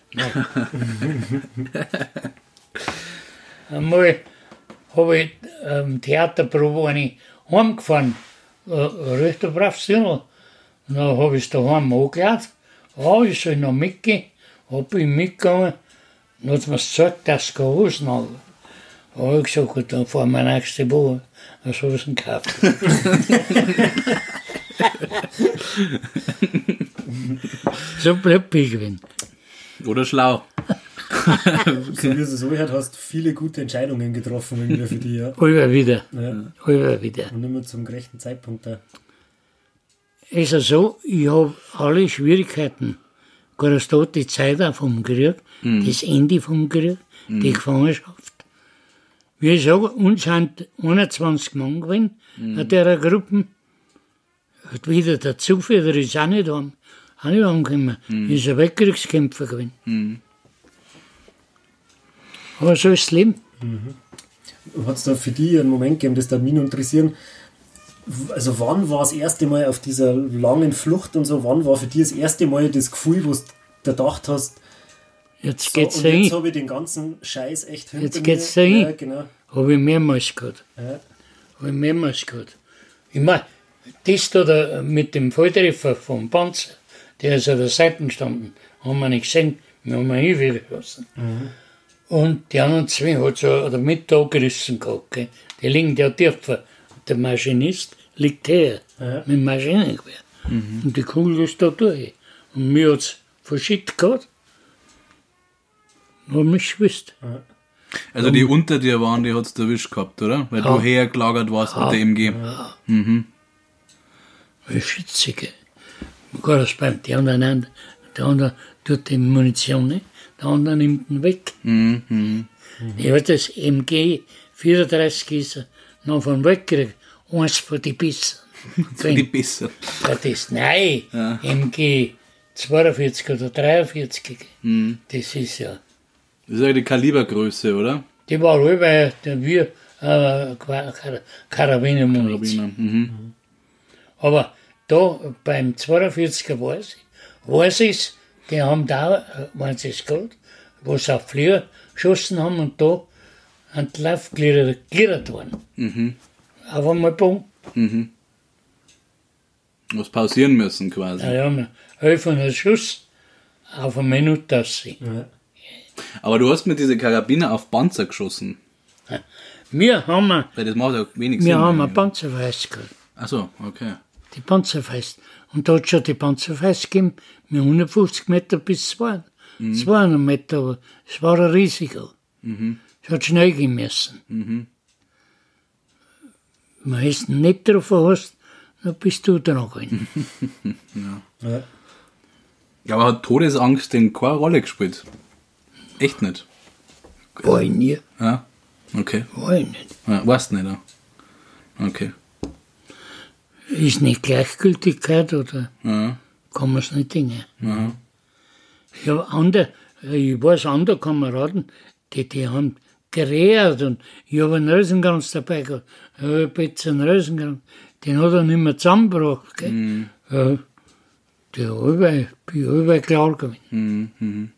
Einmal habe ich ähm, Theaterprobe eine heimgefahren, äh, recht brav Sinne. Und dann habe ich es daheim angeladen. Ah, ich soll noch mitgehen. Habe ich mitgegangen. Dann hat es mir gesagt, dass ich keine Hosen habe. Da habe ich gesagt, gut, dann fahren wir nächste Woche eine Hosen kaufen. So bleibt ich gewesen. Oder schlau. So wie du es so gehört hast, viele gute Entscheidungen getroffen wieder für dich. Ja. Immer wieder. Ja. Immer wieder. Und immer zum gerechten Zeitpunkt da. Es ist so, ich habe alle Schwierigkeiten, gerade die Zeit auch vom Krieg, mhm. das Ende vom Krieg, mhm. die Gefangenschaft. Wie ich sage, uns sind einundzwanzig Mann gewesen, mhm. an dieser Gruppe. Hat wieder der Zufeder ist auch nicht an, auch nicht angekommen. Mhm. Ist ein Weltkriegskämpfer gewesen. Mhm. Aber so ist das Leben. Mhm. Hat es da für dich einen Moment gegeben, das da mich interessieren? Also wann war das erste Mal auf dieser langen Flucht und so, wann war für dich das erste Mal das Gefühl, wo du gedacht hast, jetzt so, geht's und dahin. Jetzt habe ich den ganzen Scheiß echt hinter jetzt mir. Jetzt geht's dahin. Ja, genau. Habe ich mehrmals gehabt. Ja. Habe ich mehrmals gehabt. Ich meine, das da, da mit dem Volltreffer vom Panzer, der ist an der Seite gestanden, haben wir nicht gesehen, wir haben ihn hingeschossen. Mhm. Und die anderen zwei hat so oder mit da gerissen gehabt. Gell. Die liegen ja tiefer. Der Maschinist liegt her, ja. mit dem Maschinengewehr. Mhm. Und die Kugel ist da durch. Und mir hat es verschüttet gehabt. Hab mich gewusst. Also die unter dir waren, die hat es erwischt gehabt, oder? Weil Ja. du hergelagert warst mit der M G. Ja. Mhm. Eine Schützige. Gar das beim der anderen, der andere tut die Munition nicht, der andere nimmt ihn weg. Mhm. Mhm. Ich habe das M G vierunddreißig ist noch von weggekriegt. Eins von die Bissen. Für die besser. Ja, das nein, Ja. M G zweiundvierzig oder dreiundvierzig. Mhm. Das ist ja. Das ist ja die Kalibergröße, oder? Die war allweil wie äh, Kar Karabinermunition. Karabiner. Mhm. Aber da beim zweiundvierziger weiß ich, weiß ich, die haben da, äh, wenn sie es geht, wo sie auf Flieger geschossen haben und da an die Laufglieder gegliedert worden. Mhm. Auf einmal bumm, Mhm. Was pausieren müssen quasi. da haben wir elfhundert Schuss auf eine Minute aussehen. Ja. Aber du hast mit diese Karabiner auf Panzer geschossen. Wir haben, wir Weil das macht ja wenig Sinn. wir haben ein eigentlich. Panzerfest gehabt. Ach so, okay. Die Panzerfest. Und da hat es schon die Panzerfest gegeben, mit hundertfünfzig Meter bis zweihundert. zweihundert Meter, aber es war ein Risiko. Mhm. Es hat schnell gehen müssen. Mhm. Wenn du es nicht drauf hast, dann bist du dran gewesen. Ja. Ja, aber hat Todesangst denn keine Rolle gespielt? Echt nicht? War ich nie, Ja? Okay. war ich nicht. Ja, weißt nicht, ja? Okay. Ist nicht Gleichgültigkeit oder Ja. kann man es nicht denken. Ja. Ich habe andere, ich weiß andere Kameraden, die, die haben gerät und ich habe einen Rösenkranz dabei gehabt. Ich habe jetzt einen Rösenkranz, den hat er nicht mehr zusammengebracht. Gell? Mhm. Ja, die habe ich, bin allweil klar gewesen. Mhm. Mhm.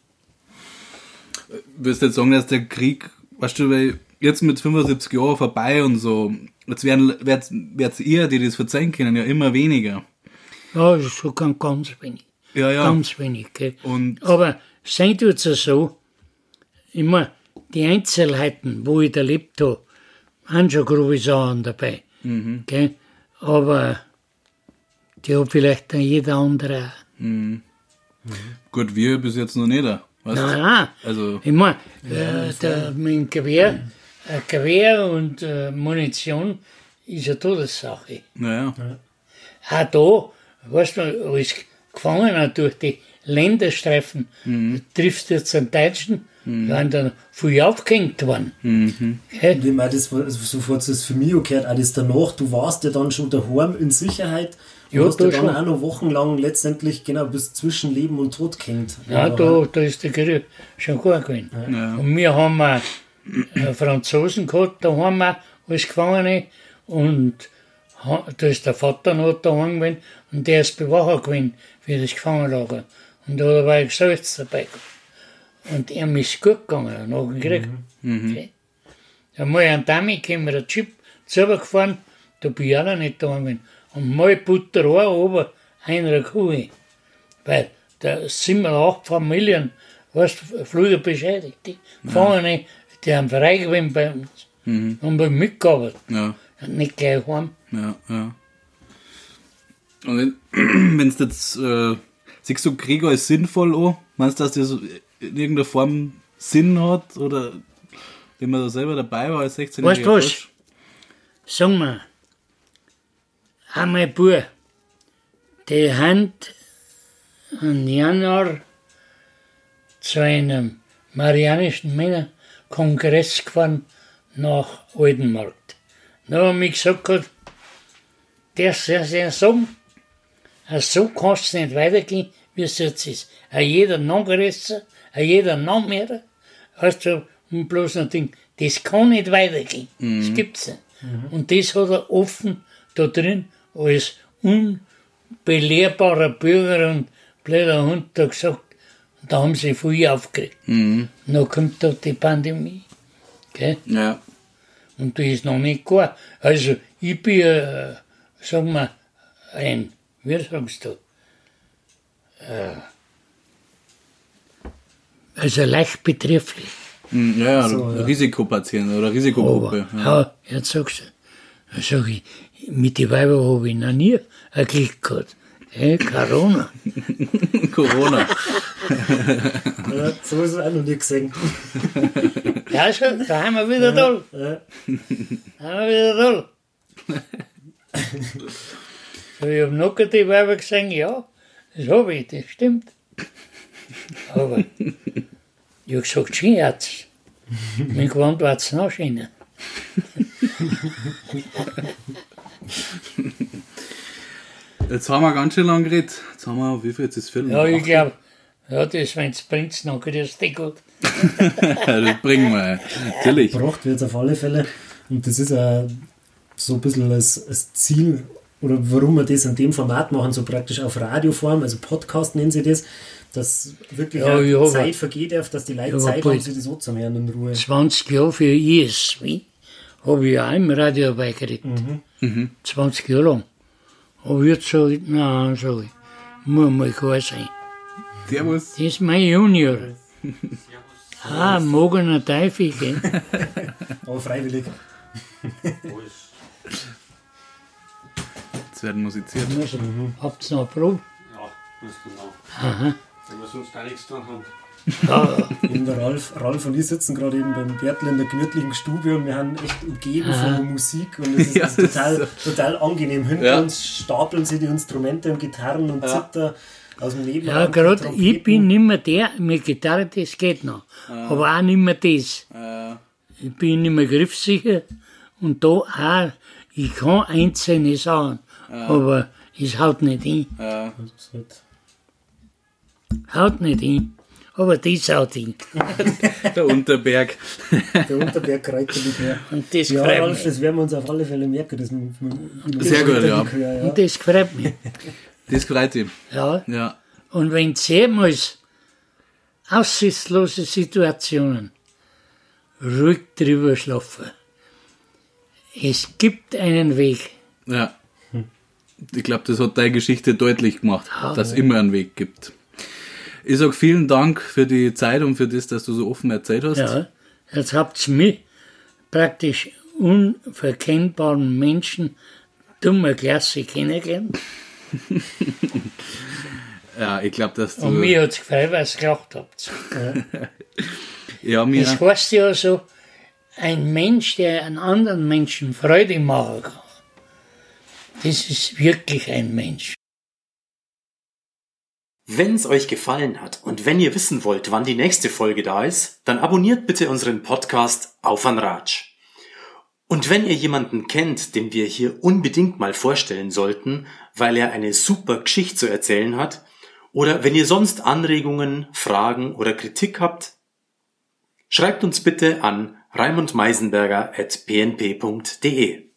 Würdest du jetzt sagen, dass der Krieg, weißt du, weil jetzt mit fünfundsiebzig Jahren vorbei und so, jetzt werden wird's, wird's ihr, die das verzeihen können, ja immer weniger. Ja, das ist so ganz, ganz wenig. Ja, ja. Ganz wenig. Gell? Und Aber sein tut es so, immer die Einzelheiten, wo ich erlebt habe, haben schon grobe Sachen dabei. Mhm. Gell? Aber die hat vielleicht dann jeder andere auch. Mhm. Gut, wir bis jetzt noch nicht. Weißt? Nein, nein. Also, Ich meine, äh, der, mit dem Gewehr, äh, Gewehr und äh, Munition ist eine Todessache. naja. Auch da, weißt du, als Gefangener durch die Länderstreifen triffst du jetzt einen Deutschen, waren dann viel aufgehängt worden. Mhm. Gell? Und ich meine, das war also sofort das für mich auch gehört, auch das danach, du warst ja dann schon daheim in Sicherheit. Du Ja, hast da ja dann schon. auch noch wochenlang letztendlich genau bis zwischen Leben und Tod gehängt. Ja, da, da ist der Krieg schon gut gewesen. Ja. Und wir haben auch äh, Franzosen gehabt, da haben wir als Gefangene. Und ha- da ist der Vater noch daheim gewesen und der ist Bewacher gewesen für das Gefangenlager. Und da war ich selbst dabei gehabt. Und ihm ist gut gegangen nach dem Krieg. Okay. Einmal an Dami kommen wir ein Chip zugefahren, da bin ich auch noch nicht da gewesen. Und mal Butter rein, oben einer Kuh. Weil da sind wir acht Familien, weißt du, Flüge beschädigt. Die Gefangene, die haben frei gewesen bei uns. Mhm. Haben wir mitgearbeitet. Ja, Und nicht gleich heim. ja, ja. Und wenn es jetzt, äh, siehst du Krieg als sinnvoll an? Meinst du, dass das in irgendeiner Form Sinn hat? Oder wenn man da selber dabei war als sechzehnjähriger Weißt du was? Bursch? Sagen wir, einmal Bub, die haben im Januar zu einem marianischen Männerkongress gefahren nach Oldenmarkt. Da haben wir gesagt, der soll sich sagen, so kannst es nicht weitergehen, wie es jetzt ist. Ein jeder nachgerissen, ein jeder nachmehrer. Weißt du, und bloß ein Ding, das kann nicht weitergehen. Das gibt's nicht. Und das hat er offen da drin als unbelehrbarer Bürger und blöder Hund da gesagt. Und da haben sie viel aufgeregt. Mhm. Und dann kommt da die Pandemie. Gell? Ja. Und die ist noch nicht klar. Also, ich bin, äh, sagen wir, ein, wie sagst du, äh, also leicht betrefflich. Mhm, ja, ja, So, ja. Risikopatient oder Risikogruppe. Aber, Ja. ja, jetzt sagst du, Da sag ich, mit den Weibern habe ich noch nie ein Glück gehabt. Hey, Corona. Corona. Ja, so ist es auch noch nie gesehen. Ja, schon, da haben wir wieder toll. Ja. Da haben wir wieder toll. So, ich habe noch die Weiber gesehen, ja, das habe ich, das stimmt. Aber ich habe gesagt, schön hat's. Mein Gewand war es noch schöner. Jetzt haben wir ganz schön lang geredet. Jetzt haben wir, wie viel jetzt ist Viertel? Ja, ich glaube, ja, das, wenn es bringt, dann geht das nicht gut. Das bringen wir, natürlich. Gebracht wird es auf alle Fälle. Und das ist auch so ein bisschen das, das Ziel, oder warum wir das in dem Format machen, so praktisch auf Radioform, also Podcast nennen sie das, dass wirklich Ja, auch ja, aber- Zeit vergeht, auf dass die Leute Ja, Zeit aber- haben, sich das so zu hören in Ruhe. zwanzig Jahre für I S W habe ich ja auch im Radio dabei geredet. zwanzig Jahre lang. Aber jetzt sage ich, nein, sage ich, muss mal klar sein. Servus. Das ist mein Junior. Ah, Mogener Teufel, gell? Aber freiwillig. Jetzt werden musiziert. Habt ihr noch eine Probe? Ja, das genau. Aha. Wenn wir sonst gar nichts dran haben. Ja, Eben der Ralf, Ralf und ich sitzen gerade eben beim Bertel in der gemütlichen Stube und wir haben echt umgeben von Musik und es ist, Ja, das ist total, das total angenehm. Hinter Ja. uns stapeln sich die Instrumente und Gitarren und Zither aus dem Leben. ja gerade ich bin nicht mehr der, mit Gitarre, das geht noch. Aber auch nicht mehr das. Äh, Ich bin nicht mehr griffsicher und da auch, ich kann einzelne Sachen, aber es haut nicht hin. äh, Haut nicht hin. Aber das haut hin. der Unterberg. Der Unterberg kreuzt nicht mehr. Und das Ja, gefreut Ralf, mich. das werden wir uns auf alle Fälle merken. Das mit, mit, mit Sehr gut, ja. ja, ja. Und das gefreut mich. Das freut ihn. Ja. Ja. Und wenn es jemals aussichtslose Situationen ruhig drüber schlafen. Es gibt einen Weg. Ja. Ich glaube, das hat deine Geschichte deutlich gemacht, dass es immer einen Weg gibt. Ich sage vielen Dank für die Zeit und für das, dass du so offen erzählt hast. Ja, jetzt habt ihr mich praktisch unverkennbaren Menschen dummer Klasse kennengelernt. Ja, ich glaube, dass du... Und mir hat es gefreut, weil ihr gelacht habt. ja, mir, Das heißt ja so, ein Mensch, der einen anderen Menschen Freude machen kann, das ist wirklich ein Mensch. Wenn es euch gefallen hat und wenn ihr wissen wollt, wann die nächste Folge da ist, dann abonniert bitte unseren Podcast Auf an Ratsch. Und wenn ihr jemanden kennt, den wir hier unbedingt mal vorstellen sollten, weil er eine super Geschichte zu erzählen hat, oder wenn ihr sonst Anregungen, Fragen oder Kritik habt, schreibt uns bitte an raimundmeisenberger at p n p punkt d e.